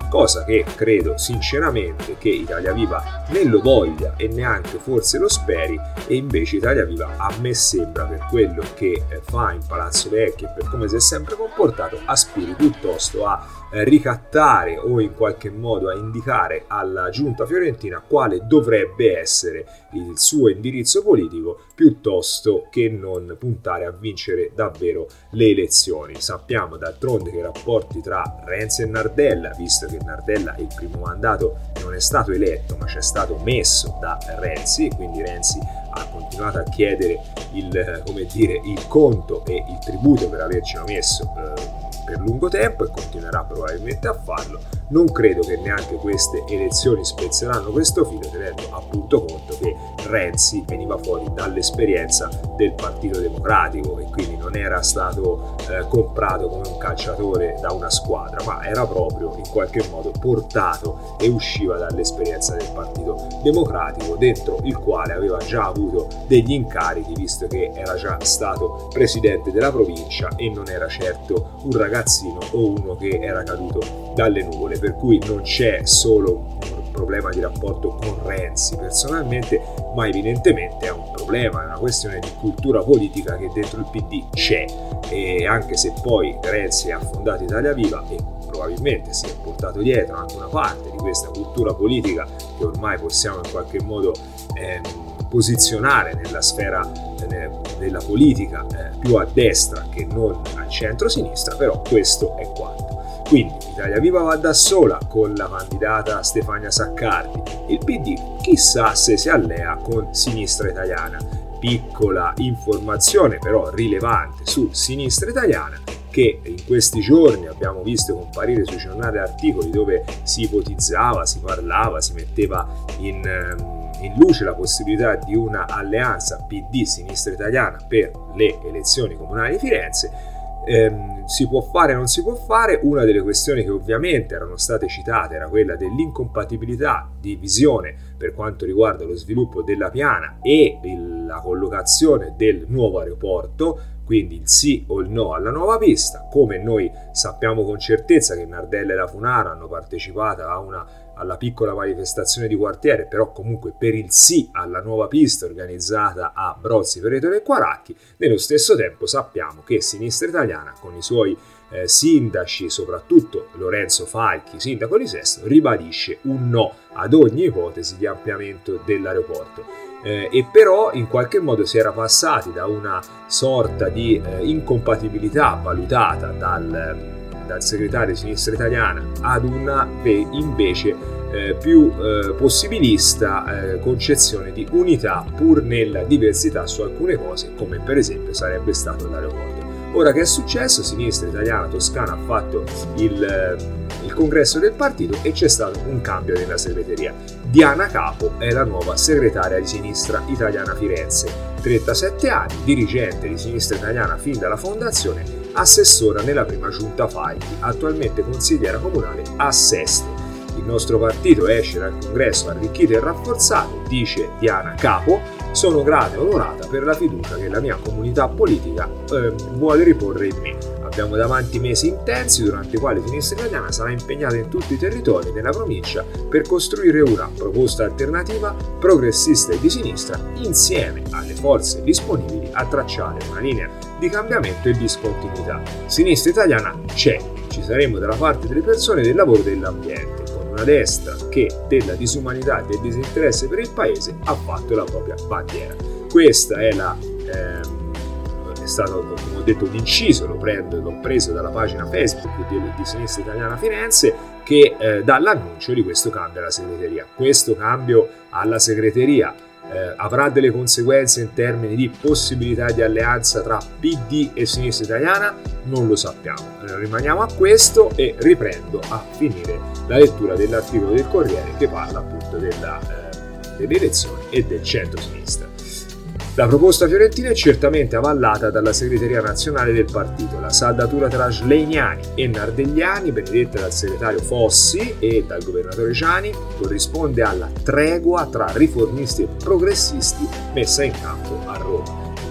cosa che credo sinceramente che Italia Viva né lo voglia e neanche forse lo speri, e invece Italia Viva a me sembra, per quello che fa in Palazzo Vecchio e per come si è sempre comportato, aspiri piuttosto a ricattare o in qualche modo a indicare alla giunta fiorentina quale dovrebbe essere il suo indirizzo politico, piuttosto che non puntare a vincere davvero le elezioni. Sappiamo d'altronde che i rapporti tra Renzi e Nardella, visto che Nardella il primo mandato non è stato eletto ma c'è stato messo da Renzi, quindi Renzi ha continuato a chiedere il, come dire, il conto e il tributo per avercelo messo eh, per lungo tempo, e continuerà probabilmente a farlo. Non credo che neanche queste elezioni spezzeranno questo filo, tenendo appunto conto che Renzi veniva fuori dall'esperienza del Partito Democratico e quindi non era stato eh, comprato come un calciatore da una squadra, ma era proprio in qualche modo portato e usciva dall'esperienza del Partito Democratico, dentro il quale aveva già avuto degli incarichi, visto che era già stato presidente della provincia e non era certo un ragazzino o uno che era caduto dalle nuvole, per cui non c'è solo un problema di rapporto con Renzi personalmente, ma evidentemente è un problema, è una questione di cultura politica che dentro il P D c'è, e anche se poi Renzi ha fondato Italia Viva e probabilmente si è portato dietro anche una parte di questa cultura politica che ormai possiamo in qualche modo ehm, posizionare nella sfera eh, della politica eh, più a destra che non al centro-sinistra, però questo è quanto. Quindi Italia Viva va da sola con la candidata Stefania Saccardi, il P D chissà se si allea con Sinistra Italiana. Piccola informazione però rilevante su Sinistra Italiana, che in questi giorni abbiamo visto comparire sui giornali articoli dove si ipotizzava, si parlava, si metteva in, in luce la possibilità di una alleanza P D Sinistra Italiana per le elezioni comunali di Firenze. Ehm, si può fare o non si può fare. Una delle questioni che ovviamente erano state citate era quella dell'incompatibilità di visione per quanto riguarda lo sviluppo della piana e il, la collocazione del nuovo aeroporto, quindi il sì o il no alla nuova pista. Come noi sappiamo con certezza che Nardella e la Funaro hanno partecipato a una alla piccola manifestazione di quartiere, però comunque per il sì alla nuova pista organizzata a Brozzi, Peretole e Quaracchi. Nello stesso tempo sappiamo che Sinistra Italiana, con i suoi eh, sindaci, soprattutto Lorenzo Falchi, sindaco di Sesto, ribadisce un no ad ogni ipotesi di ampliamento dell'aeroporto. Eh, e però in qualche modo si era passati da una sorta di eh, incompatibilità valutata dal dal segretario di Sinistra Italiana ad una invece eh, più eh, possibilista eh, concezione di unità pur nella diversità su alcune cose, come per esempio sarebbe stato l'aeroporto. Ora che è successo? Sinistra Italiana Toscana ha fatto il, eh, il congresso del partito e c'è stato un cambio nella segreteria. Diana Capo è la nuova segretaria di Sinistra Italiana Firenze, trentasette anni, dirigente di Sinistra Italiana fin dalla fondazione, assessora nella prima giunta Falchi, attualmente consigliera comunale a Sesto. Il nostro partito esce dal congresso arricchito e rafforzato, dice Diana Capo. Sono grata e onorata per la fiducia che la mia comunità politica eh, vuole riporre in me. Abbiamo davanti mesi intensi durante i quali Sinistra Italiana sarà impegnata in tutti i territori della provincia per costruire una proposta alternativa, progressista e di sinistra, insieme alle forze disponibili a tracciare una linea di cambiamento e discontinuità. Sinistra Italiana c'è, ci saremo dalla parte delle persone, del lavoro e dell'ambiente, con una destra che della disumanità e del disinteresse per il paese ha fatto la propria bandiera. Questa è la... Ehm, è stato, come ho detto, un inciso, lo prendo, l'ho preso dalla pagina Facebook di, di Sinistra Italiana Firenze, che eh, dà l'annuncio di questo cambio alla segreteria. Questo cambio alla segreteria eh, avrà delle conseguenze in termini di possibilità di alleanza tra P D e Sinistra Italiana? Non lo sappiamo. Eh, rimaniamo a questo e riprendo a finire la lettura dell'articolo del Corriere che parla appunto della, eh, delle elezioni e del centro-sinistra. La proposta fiorentina è certamente avallata dalla segreteria nazionale del partito. La saldatura tra Schleiniani e Nardelliani, benedetta dal segretario Fossi e dal governatore Ciani, corrisponde alla tregua tra riformisti e progressisti messa in campo a Roma. In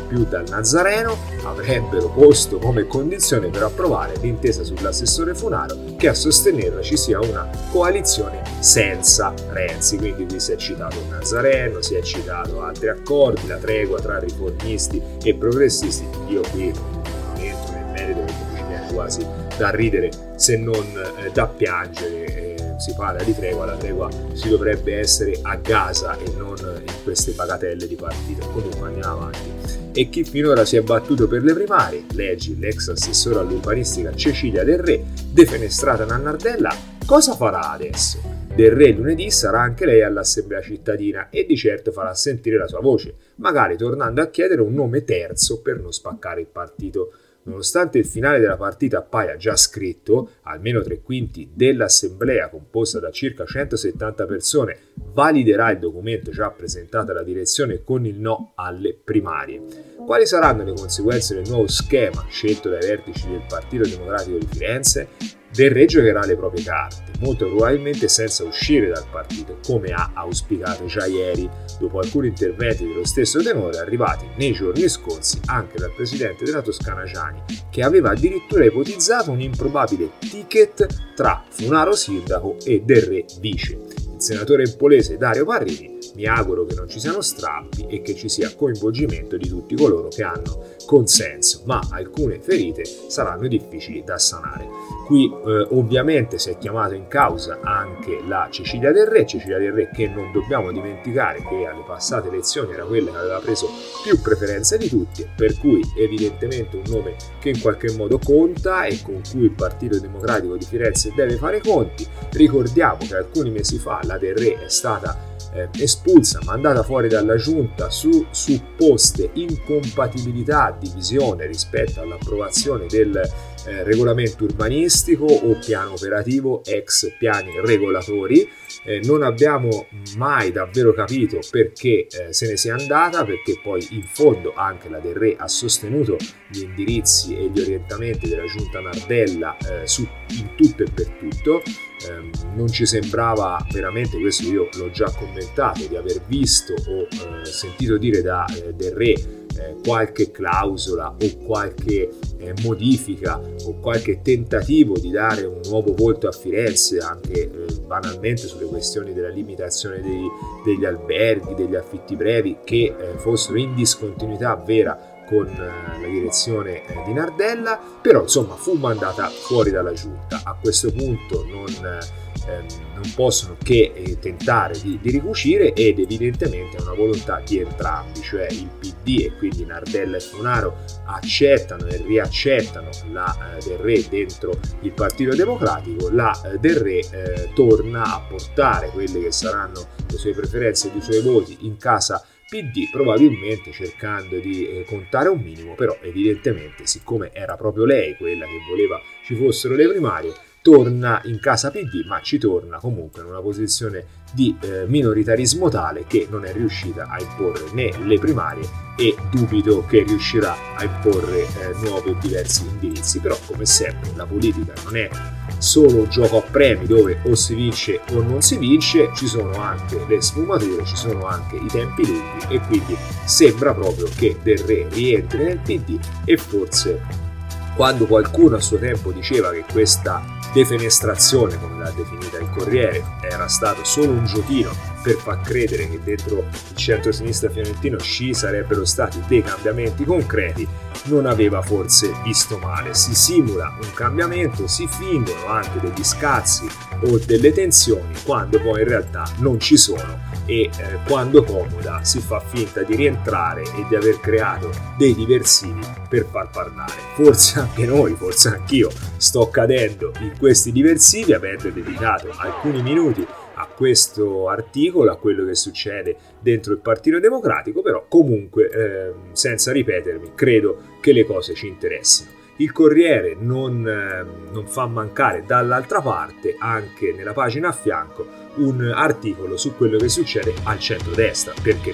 più dal Nazareno, avrebbero posto come condizione per approvare l'intesa sull'assessore Funaro che a sostenerla ci sia una coalizione senza Renzi. Quindi qui si è citato il Nazareno, si è citato altri accordi, la tregua tra riformisti e progressisti. Io qui non entro nel merito perché ci viene quasi da ridere se non eh, da piangere. Eh, si parla di tregua, la tregua si dovrebbe essere a Gaza e non in queste bagatelle di partito. Comunque andiamo avanti. E chi finora si è battuto per le primarie, leggi l'ex assessore all'urbanistica Cecilia Del Re, defenestrata da Nardella, cosa farà adesso? Del Re lunedì sarà anche lei all'assemblea cittadina e di certo farà sentire la sua voce, magari tornando a chiedere un nome terzo per non spaccare il partito. Nonostante il finale della partita appaia già scritto, almeno tre quinti dell'assemblea, composta da circa centosettanta persone, validerà il documento già presentato alla direzione con il no alle primarie. Quali saranno le conseguenze del nuovo schema scelto dai vertici del Partito Democratico di Firenze? Del Re giocherà le proprie carte, molto probabilmente senza uscire dal partito, come ha auspicato già ieri, dopo alcuni interventi dello stesso tenore arrivati nei giorni scorsi anche dal presidente della Toscana Giani, che aveva addirittura ipotizzato un improbabile ticket tra Funaro sindaco e Del Re vice. Il senatore empolese Dario Parrini: mi auguro che non ci siano strappi e che ci sia coinvolgimento di tutti coloro che hanno consenso, ma alcune ferite saranno difficili da sanare. Qui eh, ovviamente si è chiamato in causa anche la Cecilia Del Re, Cecilia Del Re che non dobbiamo dimenticare che alle passate elezioni era quella che aveva preso più preferenze di tutti, per cui evidentemente un nome che in qualche modo conta e con cui il Partito Democratico di Firenze deve fare conti. Ricordiamo che alcuni mesi fa la Del Re è stata Eh, espulsa, mandata fuori dalla giunta su supposte incompatibilità di visione rispetto all'approvazione del eh, regolamento urbanistico o piano operativo ex piani regolatori. Eh, non abbiamo mai davvero capito perché eh, se ne sia andata, perché poi in fondo anche la Del Re ha sostenuto gli indirizzi e gli orientamenti della giunta Nardella eh, su, in tutto e per tutto. Eh, non ci sembrava veramente, questo io l'ho già commentato, di aver visto o eh, sentito dire da eh, Del Re eh, qualche clausola o qualche eh, modifica o qualche tentativo di dare un nuovo volto a Firenze, anche eh, banalmente sulle questioni della limitazione dei, degli alberghi, degli affitti brevi, che eh, fossero in discontinuità vera con la direzione di Nardella, però insomma fu mandata fuori dalla giunta. A questo punto non, ehm, non possono che eh, tentare di, di ricucire, ed evidentemente è una volontà di entrambi, cioè il P D e quindi Nardella e Funaro accettano e riaccettano la eh, Del Re dentro il Partito Democratico. La eh, Del Re eh, torna a portare quelle che saranno le sue preferenze e i suoi voti in casa P D, probabilmente cercando di eh, contare un minimo, però evidentemente siccome era proprio lei quella che voleva ci fossero le primarie, torna in casa P D, ma ci torna comunque in una posizione di eh, minoritarismo tale che non è riuscita a imporre né le primarie e dubito che riuscirà a imporre eh, nuovi o diversi indirizzi. Però come sempre la politica non è solo un gioco a premi dove o si vince o non si vince, ci sono anche le sfumature, ci sono anche i tempi lunghi, e quindi sembra proprio che Del Re rientri nel P D. E forse quando qualcuno a suo tempo diceva che questa defenestrazione, come l'ha definita il Corriere, era stato solo un giochino per far credere che dentro il centro-sinistra fiorentino ci sarebbero stati dei cambiamenti concreti, non aveva forse visto male. Si simula un cambiamento, si fingono anche degli scazzi o delle tensioni quando poi in realtà non ci sono, e eh, quando comoda si fa finta di rientrare e di aver creato dei diversivi per far parlare. Forse anche noi, forse anch'io sto cadendo in questi diversivi, avendo dedicato alcuni minuti a questo articolo, a quello che succede dentro il Partito Democratico, però comunque eh, senza ripetermi credo che le cose ci interessino. Il Corriere non, eh, non fa mancare dall'altra parte, anche nella pagina a fianco, un articolo su quello che succede al centrodestra, perché no?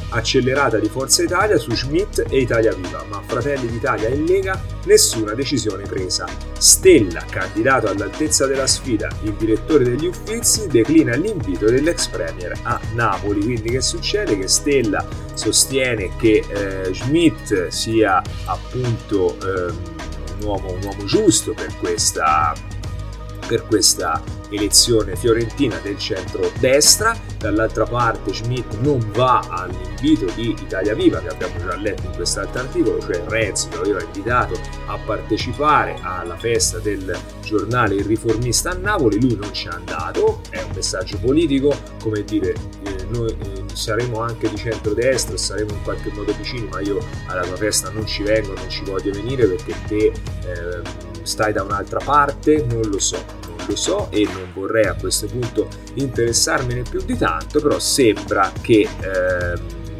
accelerata di Forza Italia su Schmitt e Italia Viva, ma Fratelli d'Italia e Lega nessuna decisione presa. Stella, candidato all'altezza della sfida, il direttore degli Uffizi, declina l'invito dell'ex premier a Napoli. Quindi che succede? Che Stella sostiene che eh, Schmitt sia appunto eh, un, uomo, un uomo giusto per questa per questa elezione fiorentina del centro-destra. Dall'altra parte Schmitt non va all'invito di Italia Viva, che abbiamo già letto in quest'altro articolo, cioè Renzi lo aveva invitato a partecipare alla festa del giornale Il Riformista a Napoli, lui non ci è andato. È un messaggio politico, come dire, eh, noi eh, saremo anche di centrodestra, saremo in qualche modo vicini, ma io alla tua festa non ci vengo, non ci voglio venire perché te eh, stai da un'altra parte, non lo so, non lo so e non vorrei a questo punto interessarmene più di tanto, però sembra che, ehm,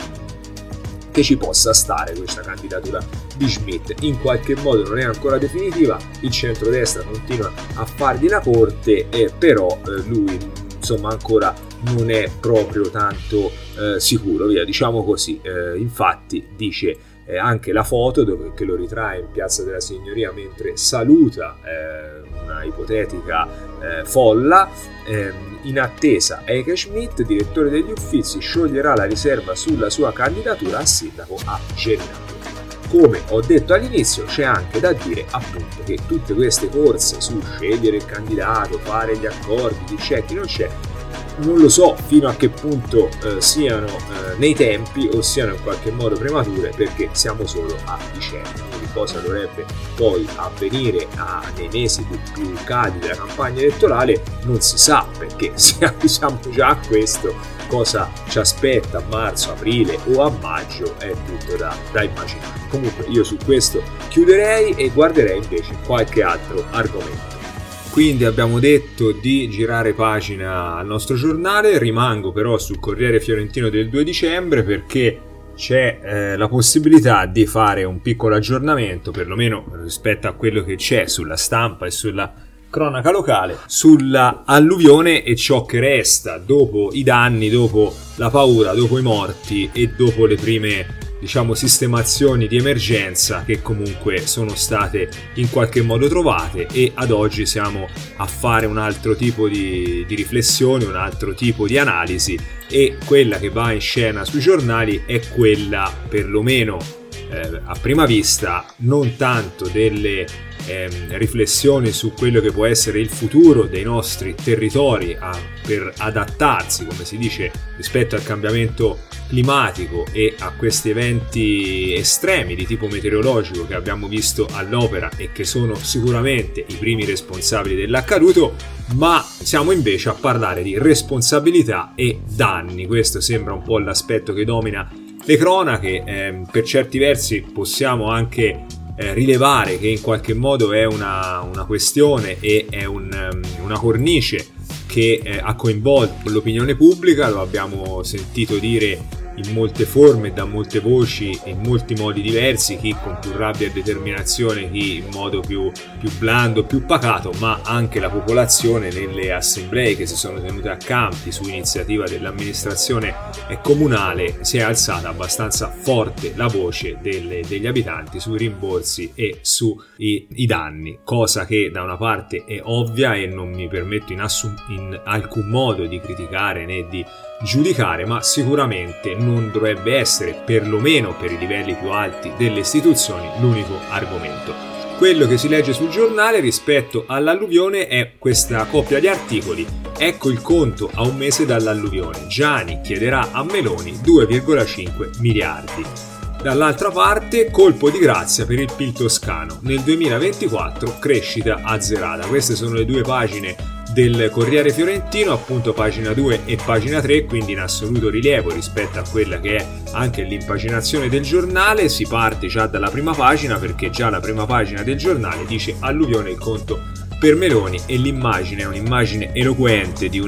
che ci possa stare questa candidatura di Schmitt. In qualche modo non è ancora definitiva, il centrodestra continua a fargli la corte, eh, però eh, lui insomma ancora non è proprio tanto eh, sicuro, via, diciamo così. Eh, infatti dice Eh, anche la foto dove, che lo ritrae in Piazza della Signoria mentre saluta eh, una ipotetica eh, folla. Eh, in attesa, Eike Schmitt, direttore degli Uffizi, scioglierà la riserva sulla sua candidatura a sindaco a gennaio. Come ho detto all'inizio, c'è anche da dire appunto che tutte queste corse su scegliere il candidato, fare gli accordi, chi c'è, chi non c'è, non lo so fino a che punto eh, siano eh, nei tempi o siano in qualche modo premature, perché siamo solo a dicembre. Quindi cosa dovrebbe poi avvenire a, nei mesi più, più caldi della campagna elettorale non si sa, perché se siamo già a questo, cosa ci aspetta a marzo, aprile o a maggio è tutto da, da immaginare. Comunque io su questo chiuderei e guarderei invece qualche altro argomento. Quindi abbiamo detto di girare pagina al nostro giornale, rimango però sul Corriere Fiorentino del due dicembre perché c'è eh, la possibilità di fare un piccolo aggiornamento, perlomeno rispetto a quello che c'è sulla stampa e sulla cronaca locale, sulla alluvione e ciò che resta dopo i danni, dopo la paura, dopo i morti e dopo le prime, diciamo, sistemazioni di emergenza che comunque sono state in qualche modo trovate, e ad oggi siamo a fare un altro tipo di, di riflessione, un altro tipo di analisi, e quella che va in scena sui giornali è quella, perlomeno eh, a prima vista, non tanto delle eh, riflessioni su quello che può essere il futuro dei nostri territori a, per adattarsi, come si dice, rispetto al cambiamento climatico e a questi eventi estremi di tipo meteorologico che abbiamo visto all'opera e che sono sicuramente i primi responsabili dell'accaduto, ma siamo invece a parlare di responsabilità e danni. Questo sembra un po' l'aspetto che domina le cronache. Eh, per certi versi possiamo anche eh, rilevare che in qualche modo è una, una questione e è un, um, una cornice che eh, ha coinvolto l'opinione pubblica. Lo abbiamo sentito dire in molte forme, da molte voci, in molti modi diversi, chi con più rabbia e determinazione, chi in modo più, più blando, più pacato, ma anche la popolazione nelle assemblee che si sono tenute a Campi su iniziativa dell'amministrazione comunale. Si è alzata abbastanza forte la voce delle, degli abitanti sui rimborsi e sui i danni, cosa che da una parte è ovvia e non mi permetto in, assum- in alcun modo di criticare né di giudicare, ma sicuramente non dovrebbe essere, perlomeno per i livelli più alti delle istituzioni, l'unico argomento. Quello che si legge sul giornale rispetto all'alluvione è questa coppia di articoli. Ecco il conto a un mese dall'alluvione. Gianni chiederà a Meloni due virgola cinque miliardi. Dall'altra parte, colpo di grazia per il P I L toscano. Nel duemilaventiquattro crescita azzerata. Queste sono le due pagine del Corriere Fiorentino, appunto pagina due e pagina tre, quindi in assoluto rilievo rispetto a quella che è anche l'impaginazione del giornale. Si parte già dalla prima pagina, perché già la prima pagina del giornale dice alluvione il conto per Meloni, e l'immagine è un'immagine eloquente di una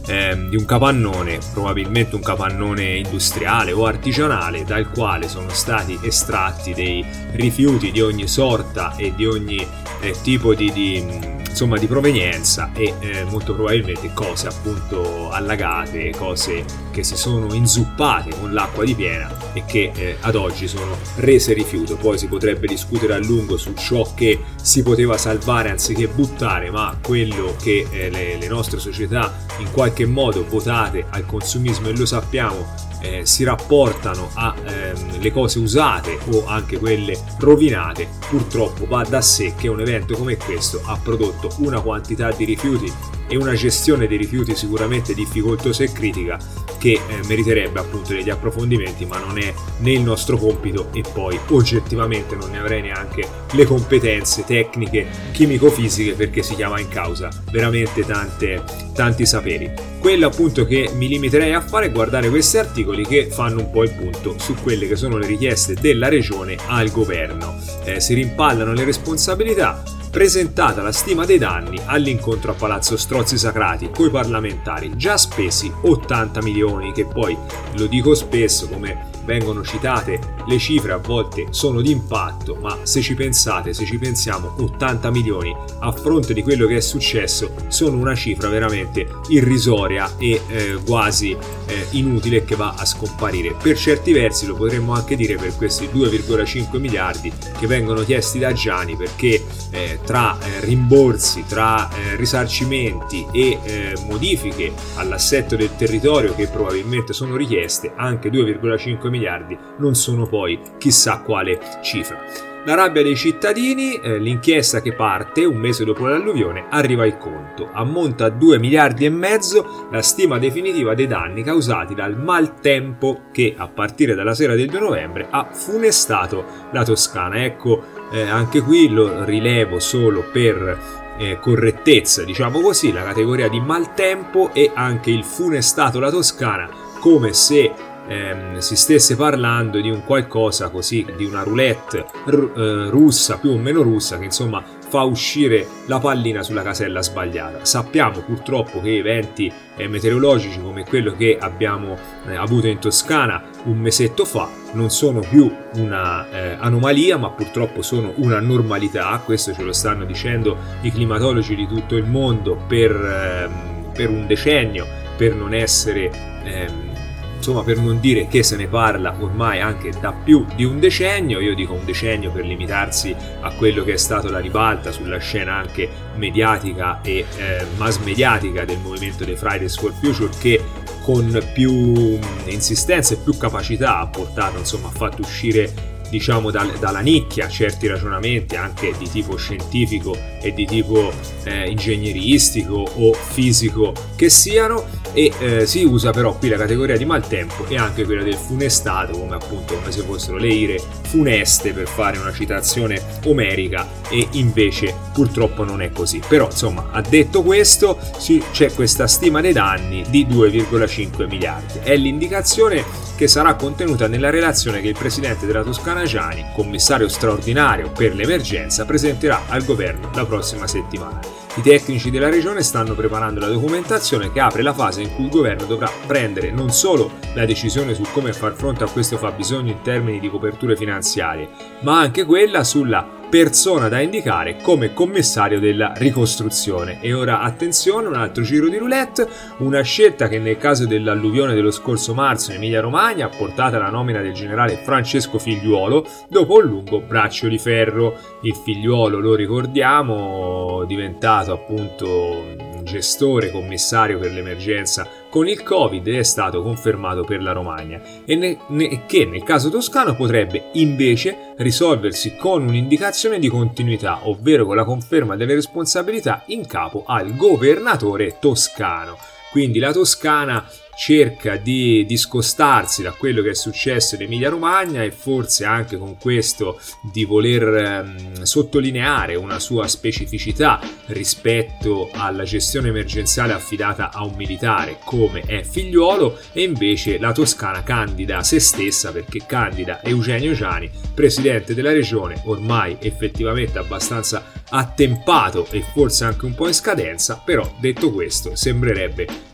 ehm, di un capannone, probabilmente un capannone industriale o artigianale, dal quale sono stati estratti dei rifiuti di ogni sorta e di ogni eh, tipo di, di, insomma, di provenienza e eh, molto probabilmente cose appunto allagate, cose che si sono inzuppate con l'acqua di piena e che eh, ad oggi sono rese rifiuto. Poi si potrebbe discutere a lungo su ciò che si poteva salvare anziché buttare, ma quello che eh, le, le nostre società in qualche modo votate al consumismo, e lo sappiamo, Eh, si rapportano alle ehm, cose usate o anche quelle rovinate, purtroppo va da sé che un evento come questo ha prodotto una quantità di rifiuti e una gestione dei rifiuti sicuramente difficoltosa e critica che eh, meriterebbe appunto degli approfondimenti, ma non è né il nostro compito e poi oggettivamente non ne avrei neanche le competenze tecniche chimico-fisiche, perché si chiama in causa veramente tante, tanti saperi. Quello appunto che mi limiterei a fare è guardare questi articoli che fanno un po' il punto su quelle che sono le richieste della regione al governo. Eh, si rimpallano le responsabilità. Presentata la stima dei danni all'incontro a Palazzo Strozzi Sacrati coi parlamentari, già spesi ottanta milioni, che poi, lo dico spesso, come vengono citate le cifre a volte sono d'impatto, ma se ci pensate, se ci pensiamo, ottanta milioni a fronte di quello che è successo sono una cifra veramente irrisoria e eh, quasi eh, inutile, che va a scomparire. Per certi versi lo potremmo anche dire per questi due virgola cinque miliardi che vengono chiesti da Giani, perché eh, tra eh, rimborsi, tra eh, risarcimenti e eh, modifiche all'assetto del territorio che probabilmente sono richieste, anche due virgola cinque miliardi non sono poi chissà quale cifra. La rabbia dei cittadini, eh, l'inchiesta che parte un mese dopo l'alluvione, arriva il conto, ammonta a due miliardi e mezzo la stima definitiva dei danni causati dal maltempo che a partire dalla sera del due novembre ha funestato la Toscana. Ecco, eh, anche qui lo rilevo solo per eh, correttezza, diciamo così, la categoria di maltempo e anche il funestato la Toscana, come se Ehm, si stesse parlando di un qualcosa così, di una roulette r- eh, russa, più o meno russa, che insomma fa uscire la pallina sulla casella sbagliata. Sappiamo purtroppo che eventi eh, meteorologici come quello che abbiamo eh, avuto in Toscana un mesetto fa non sono più una eh, anomalia, ma purtroppo sono una normalità. Questo ce lo stanno dicendo i climatologi di tutto il mondo per, ehm, per un decennio, per non essere ehm, insomma, per non dire che se ne parla ormai anche da più di un decennio. Io dico un decennio per limitarsi a quello che è stato la ribalta sulla scena anche mediatica e eh, mass mediatica del movimento dei Fridays for Future, che con più insistenza e più capacità ha portato, insomma, ha fatto uscire, diciamo, dal, dalla nicchia certi ragionamenti anche di tipo scientifico e di tipo eh, ingegneristico o fisico che siano, e eh, si usa però qui la categoria di maltempo e anche quella del funestato, come appunto come se fossero le ire funeste, per fare una citazione omerica, e invece purtroppo non è così. Però insomma, ha detto questo, sì, c'è questa stima dei danni di due virgola cinque miliardi, è l'indicazione che sarà contenuta nella relazione che il presidente della Toscana Giani, commissario straordinario per l'emergenza, presenterà al governo la prossima settimana. I tecnici della regione stanno preparando la documentazione che apre la fase in cui il governo dovrà prendere non solo la decisione su come far fronte a questo fabbisogno in termini di coperture finanziarie, ma anche quella sulla persona da indicare come commissario della ricostruzione. E ora attenzione, un altro giro di roulette, una scelta che nel caso dell'alluvione dello scorso marzo in Emilia Romagna ha portato alla nomina del generale Francesco Figliuolo dopo un lungo braccio di ferro. Il Figliuolo, lo ricordiamo, diventato appunto gestore commissario per l'emergenza con il Covid, è stato confermato per la Romagna, e ne, ne, che nel caso toscano potrebbe invece risolversi con un'indicazione di continuità, ovvero con la conferma delle responsabilità in capo al governatore toscano. Quindi la Toscana cerca di discostarsi da quello che è successo in Emilia Romagna, e forse anche con questo di voler ehm, sottolineare una sua specificità rispetto alla gestione emergenziale affidata a un militare come è Figliuolo, e invece la Toscana candida se stessa, perché candida Eugenio Giani, presidente della regione, ormai effettivamente abbastanza attempato e forse anche un po' in scadenza. Però detto questo, sembrerebbe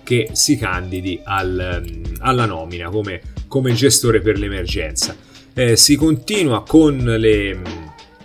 che si candidi al, alla nomina come, come gestore per l'emergenza. Eh, si continua con le...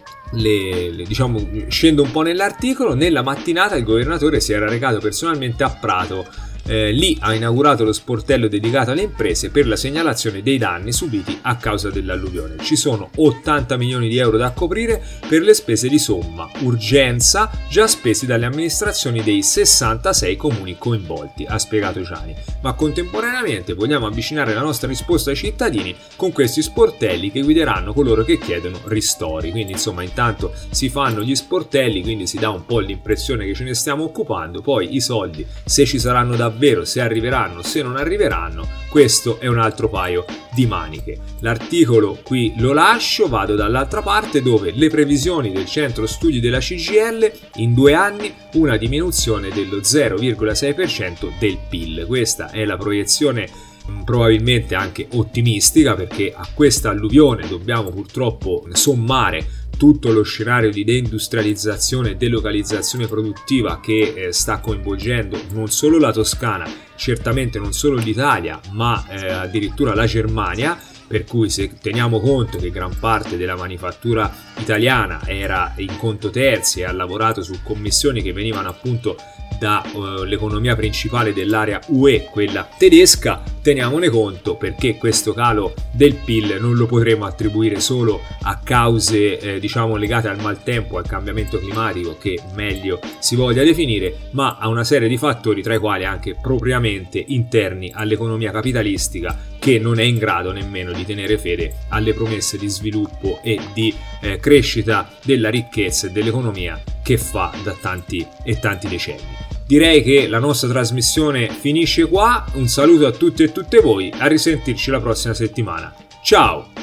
Le, le, diciamo, scendo un po' nell'articolo. Nella mattinata il governatore si era recato personalmente a Prato. Eh, lì ha inaugurato lo sportello dedicato alle imprese per la segnalazione dei danni subiti a causa dell'alluvione. Ci sono ottanta milioni di euro da coprire per le spese di somma urgenza già spesi dalle amministrazioni dei sessantasei comuni coinvolti, ha spiegato Ciani. Ma contemporaneamente vogliamo avvicinare la nostra risposta ai cittadini con questi sportelli che guideranno coloro che chiedono ristori. Quindi insomma intanto si fanno gli sportelli, quindi si dà un po' l'impressione che ce ne stiamo occupando, poi i soldi, se ci saranno davvero, Davvero, se arriveranno, se non arriveranno, questo è un altro paio di maniche. L'articolo qui lo lascio, vado dall'altra parte dove le previsioni del centro studi della C G I L: in due anni una diminuzione dello zero virgola sei per cento del P I L. Questa è la proiezione probabilmente anche ottimistica, perché a questa alluvione dobbiamo purtroppo sommare tutto lo scenario di deindustrializzazione e delocalizzazione produttiva che eh, sta coinvolgendo non solo la Toscana, certamente non solo l'Italia, ma eh, addirittura la Germania, per cui se teniamo conto che gran parte della manifattura italiana era in conto terzi e ha lavorato su commissioni che venivano appunto dall'economia uh, principale dell'area U E, quella tedesca, teniamone conto, perché questo calo del P I L non lo potremo attribuire solo a cause eh, diciamo legate al maltempo, al cambiamento climatico, che meglio si voglia definire, ma a una serie di fattori, tra i quali anche propriamente interni all'economia capitalistica, che non è in grado nemmeno di tenere fede alle promesse di sviluppo e di eh, crescita della ricchezza e dell'economia che fa da tanti e tanti decenni. Direi che la nostra trasmissione finisce qua. Un saluto a tutti e tutte voi, a risentirci la prossima settimana. Ciao!